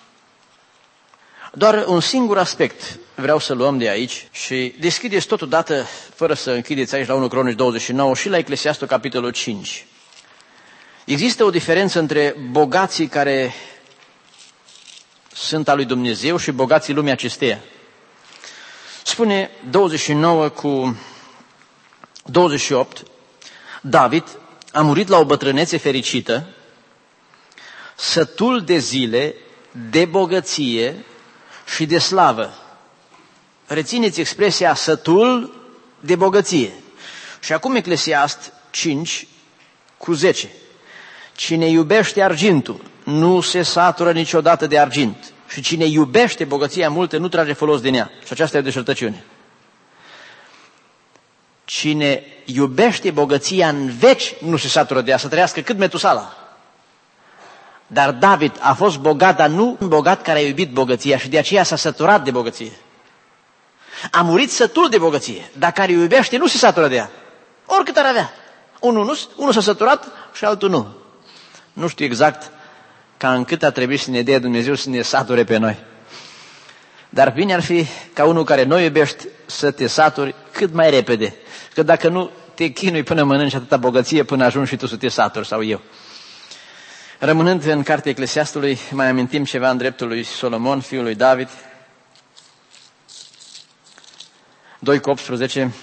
Doar un singur aspect vreau să luăm de aici și deschideți totodată, fără să închideți aici la 1 Cronici 29 și la Eclesiastul capitolul 5. Există o diferență între bogații care sunt al lui Dumnezeu și bogații lumii acesteia. Spune 29 cu 28, David a murit la o bătrânețe fericită, sătul de zile, de bogăție și de slavă. Rețineți expresia sătul de bogăție. Și acum Eclesiast 5 cu 10. Cine iubește argintul nu se satură niciodată de argint. Și cine iubește bogăția multă nu trage folos din ea. Și aceasta e o deșertăciune. Cine iubește bogăția în veci nu se satură de ea, să trăiască cât Metusala. Dar David a fost bogat, dar nu un bogat care a iubit bogăția și de aceea s-a săturat de bogăție. A murit sătul de bogăție, dar care iubește nu se satură de ea. Oricât ar avea. Unul s-a săturat și altul nu. Nu știu exact ca încât a trebuit să ne dea Dumnezeu să ne sature pe noi. Dar bine ar fi ca unul care nu iubești să te saturi cât mai repede. Că dacă nu te chinui până mănânci atâta bogăție, până ajungi și tu să te saturi, sau eu. Rămânând în cartea Eclesiastului, mai amintim ceva în dreptul lui Solomon, fiul lui David. 2 cu 18.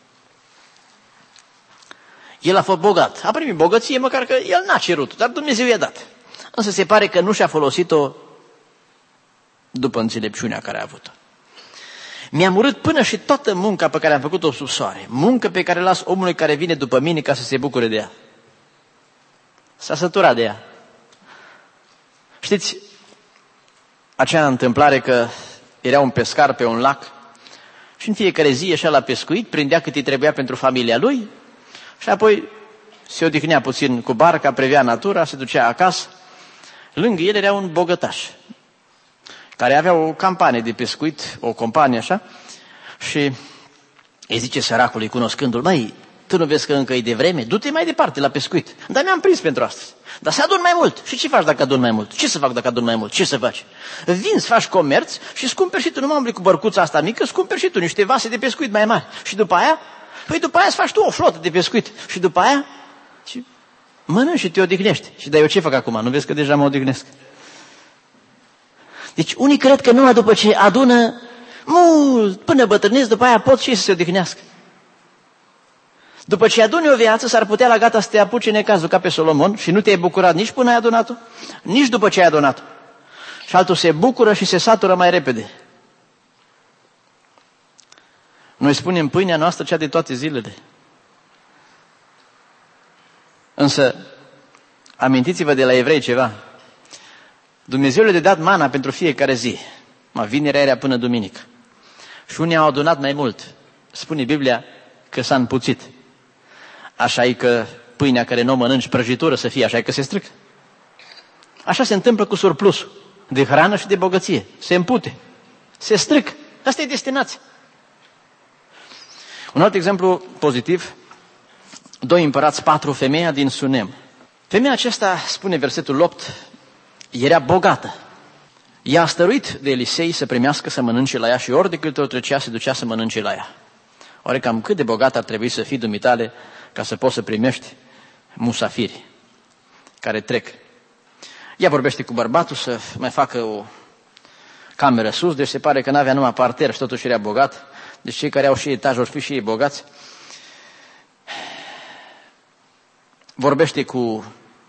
El a fost bogat, a primit bogăție, măcar că el n-a cerut, dar Dumnezeu i-a dat. Însă se pare că nu și-a folosit-o după înțelepciunea care a avut-o. Mi-am urât până și toată munca pe care am făcut-o sub soare, muncă pe care las omului care vine după mine ca să se bucure de ea. S-a săturat de ea. Știți, acea întâmplare că era un pescar pe un lac și în fiecare zi ieșea la pescuit, prindea cât îi trebuia pentru familia lui și apoi se odihnea puțin cu barca, privea natura, se ducea acasă. Lângă el era un bogătaș care avea o campanie de pescuit, o companie așa, și îi zice săracului, cunoscându-l, măi, tu nu vezi că încă e de vreme? Du-te mai departe la pescuit. Dar mi-am prins pentru astăzi. Dar să adun mai mult. Și ce faci dacă adun mai mult? Ce să fac dacă adun mai mult? Ce să faci? Vinzi, faci comerț și scumperi și tu, nu mă umbli cu bărcuța asta mică, scumperi și tu niște vase de pescuit mai mari. Și după aia? Păi după aia îți faci tu o flotă de pescuit. Și după aia? Și mănânci și te odihnești. Și dar eu ce fac acum? Nu vezi că deja mă odihnesc? Deci unii cred că numai după ce adună mult, până bătrânesc, după aia pot și să se odihnească. După ce aduni o viață, s-ar putea la gata să te apuce necazul ca pe Solomon și nu te-ai bucurat nici până ai adunat-o, nici după ce ai adunat-o. Și altul se bucură și se satură mai repede. Noi spunem pâinea noastră cea de toate zilele. Însă, amintiți-vă de la evrei ceva. Dumnezeu le-a dat mana pentru fiecare zi. Vinerea era până duminică. Și unii au adunat mai mult. Spune Biblia că că s-a împuțit. Așa e că pâinea care nu o mănânci, prăjitură să fie, așa e că se strică. Așa se întâmplă cu surplusul de hrană și de bogăție. Se împute, se strică. Asta e destinația. Un alt exemplu pozitiv, 2 Împărați 4, femeia din Sunem. Femeia aceasta, spune versetul 8, era bogată. Ea a stăruit de Elisei să primească să mănânce la ea și ori de câte ori trecea, se ducea să mănânce la ea. Oare cam cât de bogat ar trebui să fii dumitale ca să poți să primești musafiri care trec? Ea vorbește cu bărbatul să mai facă o cameră sus, deci se pare că n-avea numai parter și totuși era bogat. Deci cei care au și etaj ori fi și ei bogați. Vorbește cu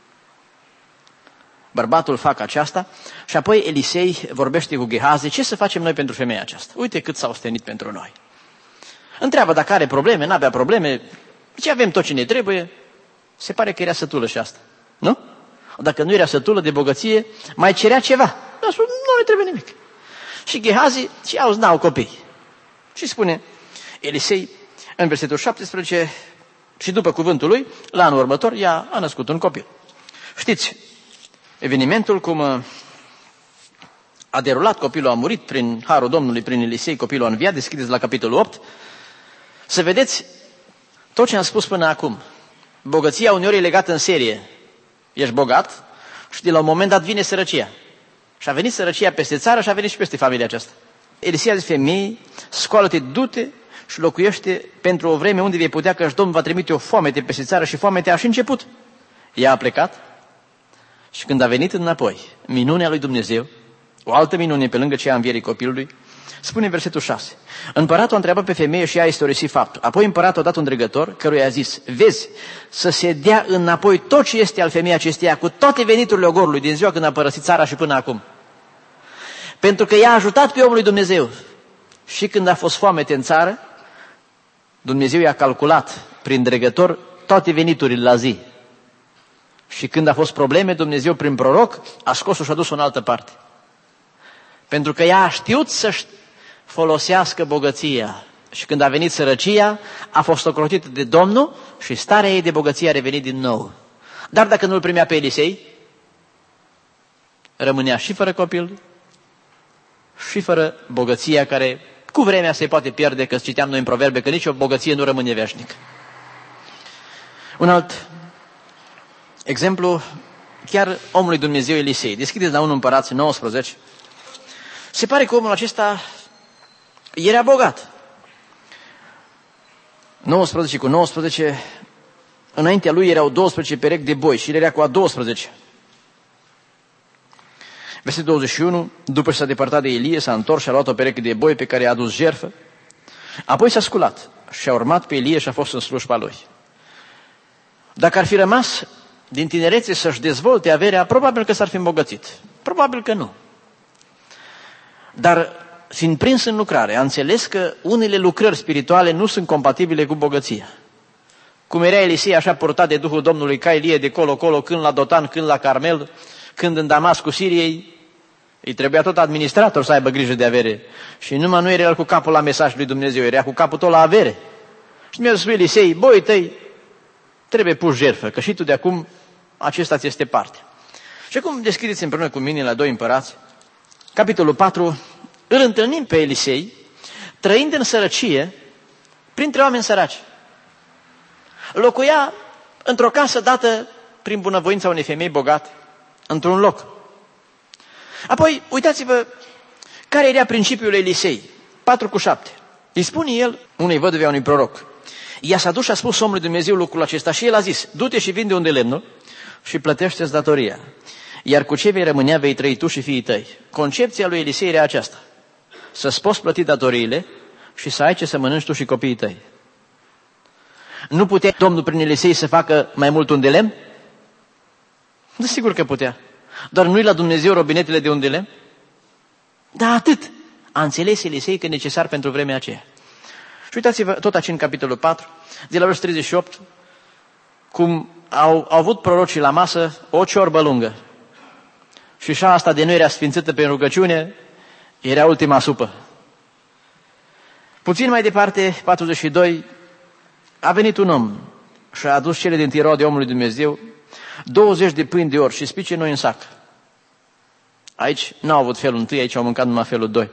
bărbatul, fac aceasta și apoi Elisei vorbește cu Gehazi. Ce să facem noi pentru femeia aceasta? Uite cât s-a ostenit pentru noi. Întreabă dacă are probleme, n-avea probleme, ce avem tot ce ne trebuie. Se pare că era sătulă și asta, nu? Dacă nu era sătulă de bogăție, mai cerea ceva. Dar nu ne trebuie nimic. Și Gehazi, și auzi, n-au copii. Și spune Elisei în versetul 17, și după cuvântul lui, la anul următor, ea a născut un copil. Știți, evenimentul cum a derulat, copilul a murit prin harul Domnului, prin Elisei, copilul a înviat, deschideți la capitolul 8, să vedeți tot ce am spus până acum. Bogăția uneori e legată în serie. Ești bogat și de la un moment dat vine sărăcia. Și a venit sărăcia peste țară și a venit și peste familia aceasta. Elisei a zis femeii, scoală-te, du-te și locuiește pentru o vreme unde vei putea, că Domnul va trimite o foamete peste țară și foametea a și început. Ea a plecat și când a venit înapoi, minunea lui Dumnezeu, o altă minune pe lângă cea a învierii copilului, spune în versetul 6. Împăratul a întrebat pe femeie și ea a istorisit faptul. Apoi împăratul a dat un dregător căruia a zis, vezi, să se dea înapoi tot ce este al femeii acesteia cu toate veniturile ogorului din ziua când a părăsit țara și până acum. Pentru că i-a ajutat pe omul lui Dumnezeu. Și când a fost foamete în țară, Dumnezeu i-a calculat prin dregător toate veniturile la zi. Și când a fost probleme, Dumnezeu prin proroc a scos-o și a dus-o în altă parte. Pentru că ea a știut să-și folosească bogăția. Și când a venit sărăcia, a fost ocrotită de Domnul și starea ei de bogăție a revenit din nou. Dar dacă nu îl primea pe Elisei, rămânea și fără copil și fără bogăția care cu vremea se poate pierde, că citeam noi în Proverbe că nicio bogăție nu rămâne veșnic. Un alt exemplu, chiar omului Dumnezeu Elisei. Deschideți la 1 Împărați 19. Se pare că omul acesta era bogat. 19 cu 19, înaintea lui erau 12 perechi de boi și el era cu a 12. Versetul 21, după ce s-a depărtat de Elie, s-a întors și a luat o pereche de boi pe care i-a adus jertfă. Apoi s-a sculat și a urmat pe Elie și a fost în slujba lui. Dacă ar fi rămas din tinerețe să-și dezvolte averea, probabil că s-ar fi îmbogățit. Probabil că nu. Dar fiind prins în lucrare, a înțeles că unele lucrări spirituale nu sunt compatibile cu bogăția. Cum era Elisei așa purtat de Duhul Domnului ca Elie de colo-colo, când la Dotan, când la Carmel, când în Damascul Siriei, îi trebuia tot administrator să aibă grijă de avere. Și numai nu era el cu capul la mesajul lui Dumnezeu, era cu capul tot la avere. Și mi-a spus Elisei, boii tăi, trebuie pus jertfă, că și tu de acum acesta ți este parte. Și acum deschideți împreună cu mine la 2 Împărați, capitolul 4, îl întâlnim pe Elisei, trăind în sărăcie, printre oameni săraci. Locuia într-o casă dată prin bunăvoința unei femei bogate, într-un loc. Apoi, uitați-vă care era principiul Elisei, 4:7. Îi spune el unei văduve a unui proroc. Ea s-a dus și a spus omului Dumnezeu lucrul acesta și el a zis, du-te și vinde un de lemnul și plătește-ți datoria. Iar cu ce vei rămânea vei trăi tu și fiii tăi. Concepția lui Elisei era aceasta. Să-ți poți plăti datoriile și să ai ce să mănânci tu și copiii tăi. Nu putea Domnul prin Elisei să facă mai mult un de lemn? Desigur că putea. Dar nu-i la Dumnezeu robinetele de un de lemn? Da, atât. A înțeles Elisei că e necesar pentru vremea aceea. Și uitați-vă tot aici în capitolul 4, de la versetul 38, cum au avut prorocii la masă o ciorbă lungă. Și așa asta de nu era sfințită pe rugăciune, era ultima supă. Puțin mai departe, 42, A venit un om și a adus cele din roade omului Dumnezeu, 20 de pâini de ori și spice noi în sac. Aici n-au avut felul întâi, aici au mâncat numai felul 2.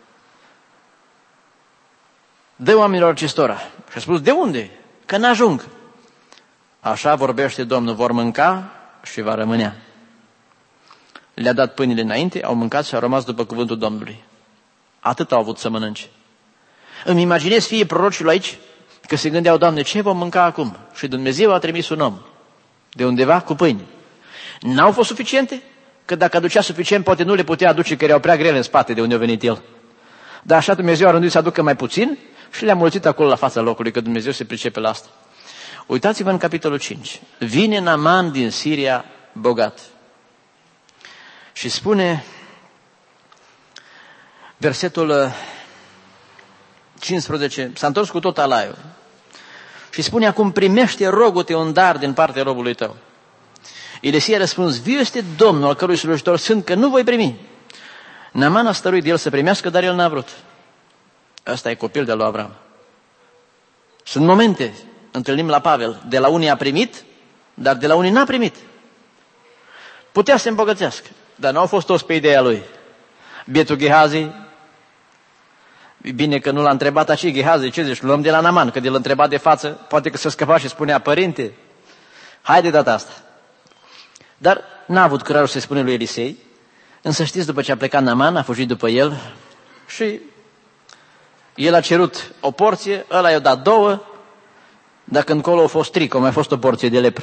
Dă oamenilor acestora. Și a spus, de unde? Că n-ajung. Așa vorbește Domnul, vor mânca și va rămânea. Le-a dat pâinile înainte, au mâncat și au rămas după cuvântul Domnului. Atât au avut să mănânce. Îmi imaginez fiii prorocilor aici, că se gândeau, Doamne, ce vom mânca acum? Și Dumnezeu a trimis un om de undeva cu pâine. N-au fost suficiente? Că dacă aducea suficient, poate nu le putea aduce, că erau prea grele în spate de unde a venit el. Dar așa Dumnezeu a rânduit să aducă mai puțin și le-a mulțit acolo la fața locului, că Dumnezeu se pricepe la asta. Uitați-vă în capitolul 5. Vine Naaman din Siria bogat. Și spune versetul 15, s-a întors cu tot alaiul. Și spune acum, primește, rogul-te un dar din partea robului tău. Elisia a răspuns, viu este Domnul al cărui slujitor sunt, că nu voi primi. Naaman a stăruit de el să primească, dar el n-a vrut. Ăsta e copil de lui Avram. Sunt momente, întâlnim la Pavel, de la unii a primit, dar de la unii n-a primit. Putea să se îmbogățească, dar n-au fost toți pe ideea lui. Bietul Gehazi, bine că nu l-a întrebat așa Gehazi, ce zici, luăm de la Naaman, că de l-a întrebat de față, poate că se scăpa și spunea, părinte, hai de data asta. Dar n-a avut curajul să-i spune lui Elisei, însă știți, după ce a plecat Naaman, a fugit după el și el a cerut o porție, ăla i-a dat 2, dacă încolo a fost tric, a mai fost o porție de lepră.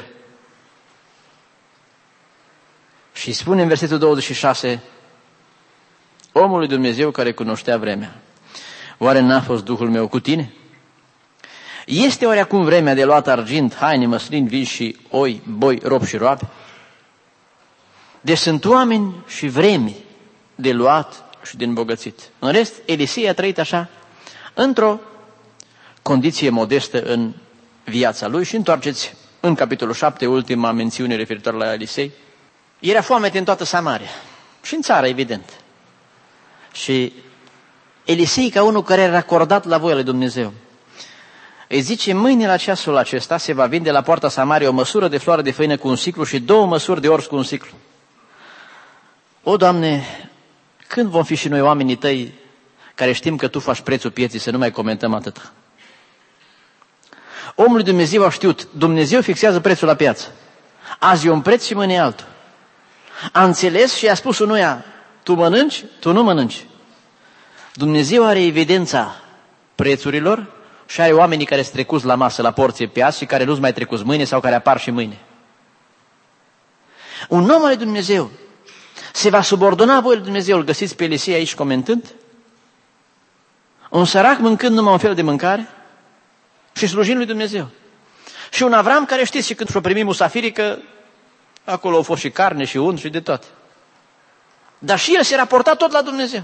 Și spune în versetul 26, omul lui Dumnezeu care cunoștea vremea, oare n-a fost Duhul meu cu tine? Este oare acum vremea de luat argint, haine, măslini, vii și oi, boi, rob și roabe? Deci sunt oameni și vremi de luat și de îmbogățit. În rest, Elisei a trăit așa, într-o condiție modestă în viața lui. Și întoarceți în capitolul 7, ultima mențiune referitoare la Elisei. Era foamete în toată Samaria și în țară, evident. Și Elisei, ca unul care era acordat la voia lui Dumnezeu, îi zice, mâine la ceasul acesta se va vinde la poarta Samariei o măsură de floare de făină cu un siclu și 2 măsuri de ors cu un siclu. O, Doamne, când vom fi și noi oamenii tăi care știm că Tu faci prețul pieții, să nu mai comentăm atâta? Omul lui Dumnezeu a știut, Dumnezeu fixează prețul la piață. Azi e un preț și mâine e altul. A înțeles și a spus unuia, tu mănânci, tu nu mănânci. Dumnezeu are evidența prețurilor și are oamenii care sunt trecuți la masă, la porție pe azi și care nu-s mai trecuți mâine sau care apar și mâine. Un om al lui Dumnezeu se va subordona voii lui Dumnezeu. Îl găsiți pe Elisei aici comentând? Un sărac mâncând numai un fel de mâncare și slujind lui Dumnezeu. Și un Avram care știți și când și-o primi musafirii că acolo au fost și carne și unt și de toate. Dar și el se raporta tot la Dumnezeu.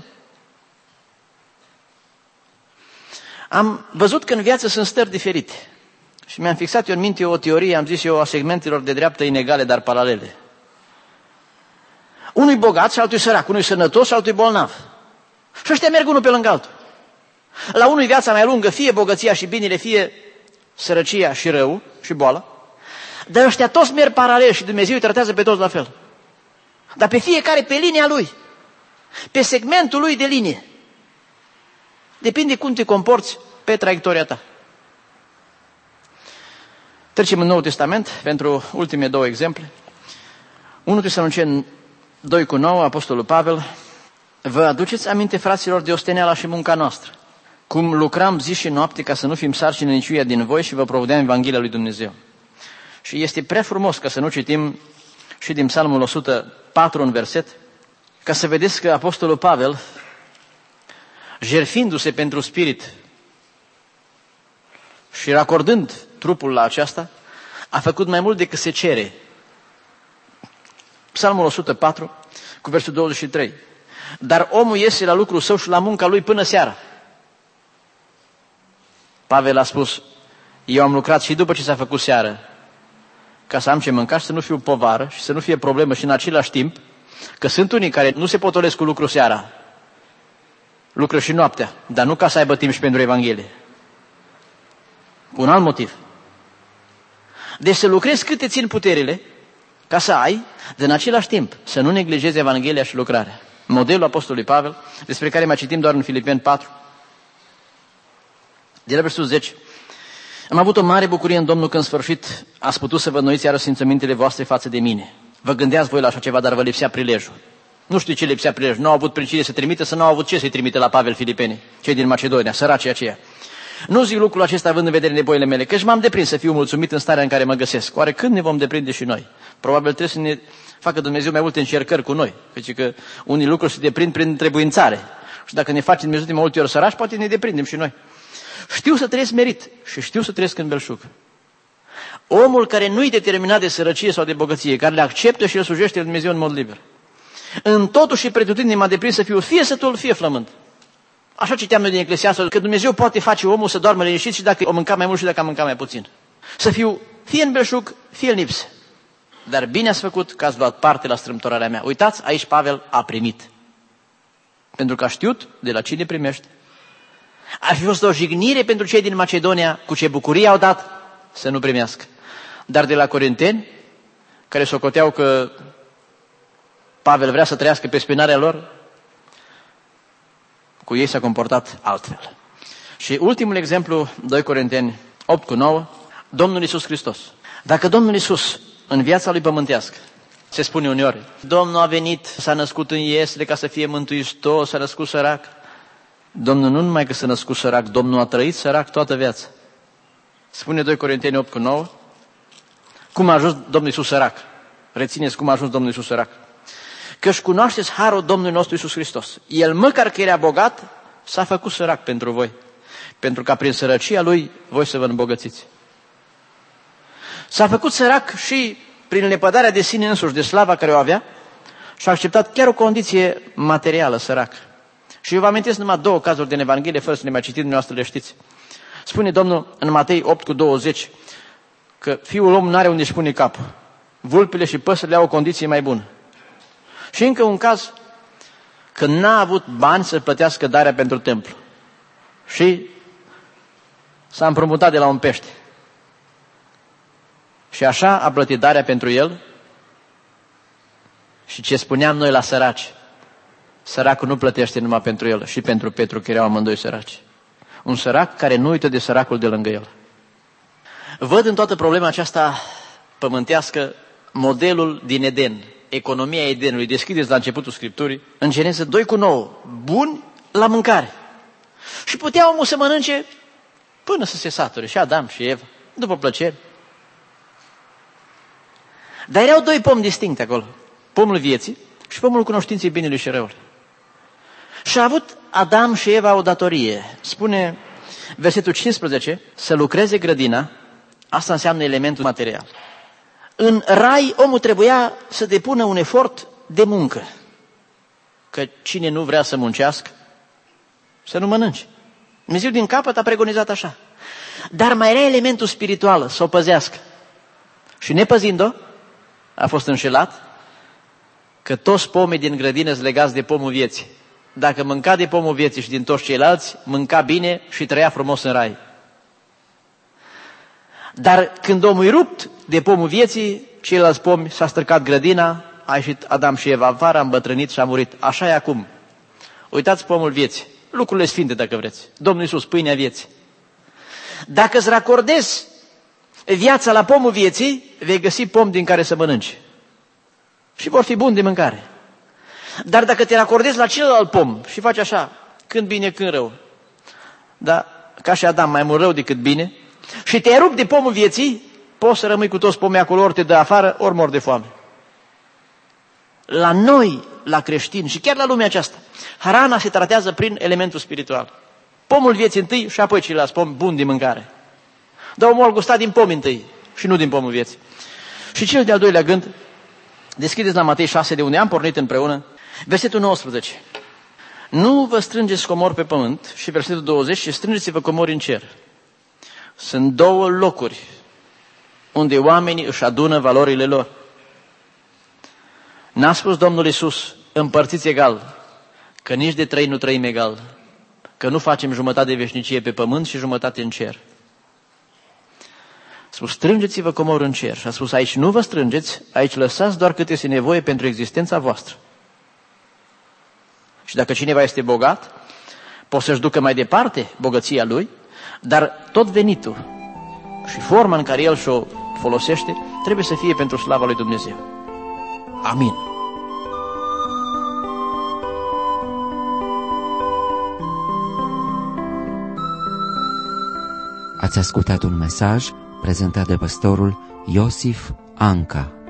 Am văzut că în viață sunt stări diferite. Și mi-am fixat eu în minte o teorie, am zis eu, a segmentelor de dreaptă inegale, dar paralele. Unul bogat și altul sărac, unul sănătos și altul bolnav. Și ăștia merg unul pe lângă altul. La unul viața mai lungă, fie bogăția și binele, fie sărăcia și rău și boala. Dar ăștia toți merg paralel și Dumnezeu îi tratează pe toți la fel. Dar pe fiecare pe linia lui, pe segmentul lui de linie. Depinde cum te comporți pe traiectoria ta. Trecem în Noul Testament pentru ultime 2 exemple. 1 Tesaloniceni 2:9, Apostolul Pavel, vă aduceți aminte, fraților, de osteneala și munca noastră, cum lucram zi și noapte ca să nu fim sarcini niciuia din voi și vă provedeam Evanghelia lui Dumnezeu. Și este prea frumos ca să nu citim și din Psalmul 104 un verset, ca să vedeți că Apostolul Pavel, jertfindu-se pentru spirit și racordând trupul la aceasta, a făcut mai mult decât se cere. Psalmul 104 cu versul 23. Dar omul iese la lucrul său și la munca lui până seara. Pavel a spus, eu am lucrat și după ce s-a făcut seară, ca să am ce mânca și să nu fiu povară și să nu fie problemă și în același timp, că sunt unii care nu se potolesc cu lucru seara, lucră și noaptea, dar nu ca să aibă timp și pentru Evanghelie. Cu un alt motiv. Deci să lucrezi cât te țin puterile ca să ai, de în același timp, să nu neglijezi Evanghelia și lucrarea. Modelul Apostolului Pavel, despre care mai citim doar în Filipeni 4, de la versetul 10. Am avut o mare bucurie în Domnul că în sfârșit ați putut să vă înnoiți iară simțămintele voastre față de mine. Vă gândeați voi la așa ceva, dar vă lipsea prilejul. Nu știu ce lipsea prilejul. Nu au avut prin cine să trimite, să nu au avut ce să-i trimite la Pavel Filipeni, cei din Macedonia, săracii aceia. Nu zic lucrul acesta având în vedere nevoile mele, căci m-am deprins să fiu mulțumit în starea în care mă găsesc. Oare când ne vom deprinde și noi? Probabil trebuie să ne facă Dumnezeu mai multe încercări cu noi, căci că unii lucruri se deprind prin trebuințare. Și dacă ne face Dumnezeu de multe ori sărași, poate ne deprindem și noi. Știu să trăiesc merit și știu să trăiesc în belșug. Omul care nu-i determinat de sărăcie sau de bogăție, care le acceptă și îl slujește lui Dumnezeu în mod liber. În totul și pretutindeni m-a deprins să fiu fie sătul, fie flământ. Așa citeam noi din Eclesiastul, că Dumnezeu poate face omul să doarmă liniștit și dacă o mânca mai mult și dacă a mâncat mai puțin. Să fiu fie în belșug, fie în lipsă. Dar bine ați făcut că ați luat parte la strâmtorarea mea. Uitați, aici Pavel a primit. Pentru că a știut de la cine primește. Ar fi fost o jignire pentru cei din Macedonia, cu ce bucurie au dat să nu primească. Dar de la corinteni, care socoteau că Pavel vrea să trăiască pe spinarea lor, cu ei s-a comportat altfel. Și ultimul exemplu, 2 Corinteni 8:9, Domnul Iisus Hristos. Dacă Domnul Iisus, în viața lui pământească, se spune uneori, Domnul a venit, s-a născut în Iesle ca să fie mântuitor, s-a născut sărac. Domnul nu numai că s-a născut sărac, Domnul a trăit sărac toată viața. Spune 2 Corinteni 8:9, cum a ajuns Domnul Iisus sărac. Rețineți cum a ajuns Domnul Iisus sărac. Că-și cunoașteți harul Domnului nostru Iisus Hristos. El, măcar că era bogat, s-a făcut sărac pentru voi, pentru ca prin sărăcia Lui voi să vă îmbogățiți. S-a făcut sărac și prin lepădarea de sine însuși, de slava care o avea, și a acceptat chiar o condiție materială, sărac. Și eu vă amintesc numai 2 cazuri din Evanghelie, fără să ne mai citim, dumneavoastră le știți. Spune Domnul în Matei 8:20 că Fiul omului n-are unde își pune capul. Vulpile și păsările au o condiție mai bună. Și încă un caz, că n-a avut bani să plătească darea pentru templu. Și s-a împrumutat de la un pește. Și așa a plătit darea pentru el. Și ce spuneam noi la săraci, săracul nu plătește numai pentru el, și pentru Petru, că erau amândoi săraci. Un sărac care nu uită de săracul de lângă el. Văd în toată problema aceasta pământească modelul din Eden, economia Edenului. Deschideți la începutul Scripturii, în Geneză 2:9, buni la mâncare. Și putea omul să mănânce până să se sature, și Adam și Eva, după plăcere. Dar erau 2 pomi distincte acolo, pomul vieții și pomul cunoștinței binelui și răului. Și a avut Adam și Eva o datorie. Spune versetul 15, să lucreze grădina, asta înseamnă elementul material. În rai omul trebuia să depună un efort de muncă. Că cine nu vrea să muncească, să nu mănânce. Dumnezeu din capăt a preconizat așa. Dar mai era elementul spiritual, să o păzească. Și nepăzind-o, a fost înșelat, că toți pomii din grădină sunt legați de pomul vieții. Dacă mânca de pomul vieții și din toți ceilalți, mânca bine și trăia frumos în rai. Dar când omul e rupt de pomul vieții, ceilalți pomi, s-a stricat grădina, a ieșit Adam și Eva afară, a îmbătrânit și a murit. Așa e acum. Uitați pomul vieții, lucrurile sfinte dacă vreți. Domnul Iisus, pâinea vieții. Dacă îți racordezi viața la pomul vieții, vei găsi pom din care să mănânci. Și vor fi buni de mâncare. Dar dacă te racordezi la celălalt pom și faci așa, când bine, când rău, da, ca și Adam, mai mult rău decât bine, și te-ai rupt de pomul vieții, poți să rămâi cu toți pomii acolo, ori te dă afară, ori mor de foame. La noi, la creștini și chiar la lumea aceasta, hrana se tratează prin elementul spiritual. Pomul vieții întâi și apoi ceilalți pomi buni de mâncare. Dar omul ar gusta din pomi întâi și nu din pomul vieții. Și cel de-al doilea gând, deschideți la Matei 6, de unde am pornit împreună, versetul 19. Nu vă strângeți comori pe pământ, și versetul 20, și strângeți-vă comori în cer. Sunt 2 locuri unde oamenii își adună valorile lor. N-a spus Domnul Iisus, împărțiți egal, că nici de 3 nu trăim egal, că nu facem jumătate de veșnicie pe pământ și jumătate în cer. spus, strângeți-vă comori în cer. Și a spus, aici nu vă strângeți, aici lăsați doar cât este nevoie pentru existența voastră. Și dacă cineva este bogat, poate să-și ducă mai departe bogăția lui, dar tot venitul și forma în care el și-o folosește trebuie să fie pentru slava lui Dumnezeu. Amin. Ați ascultat un mesaj prezentat de pastorul Iosif Anca.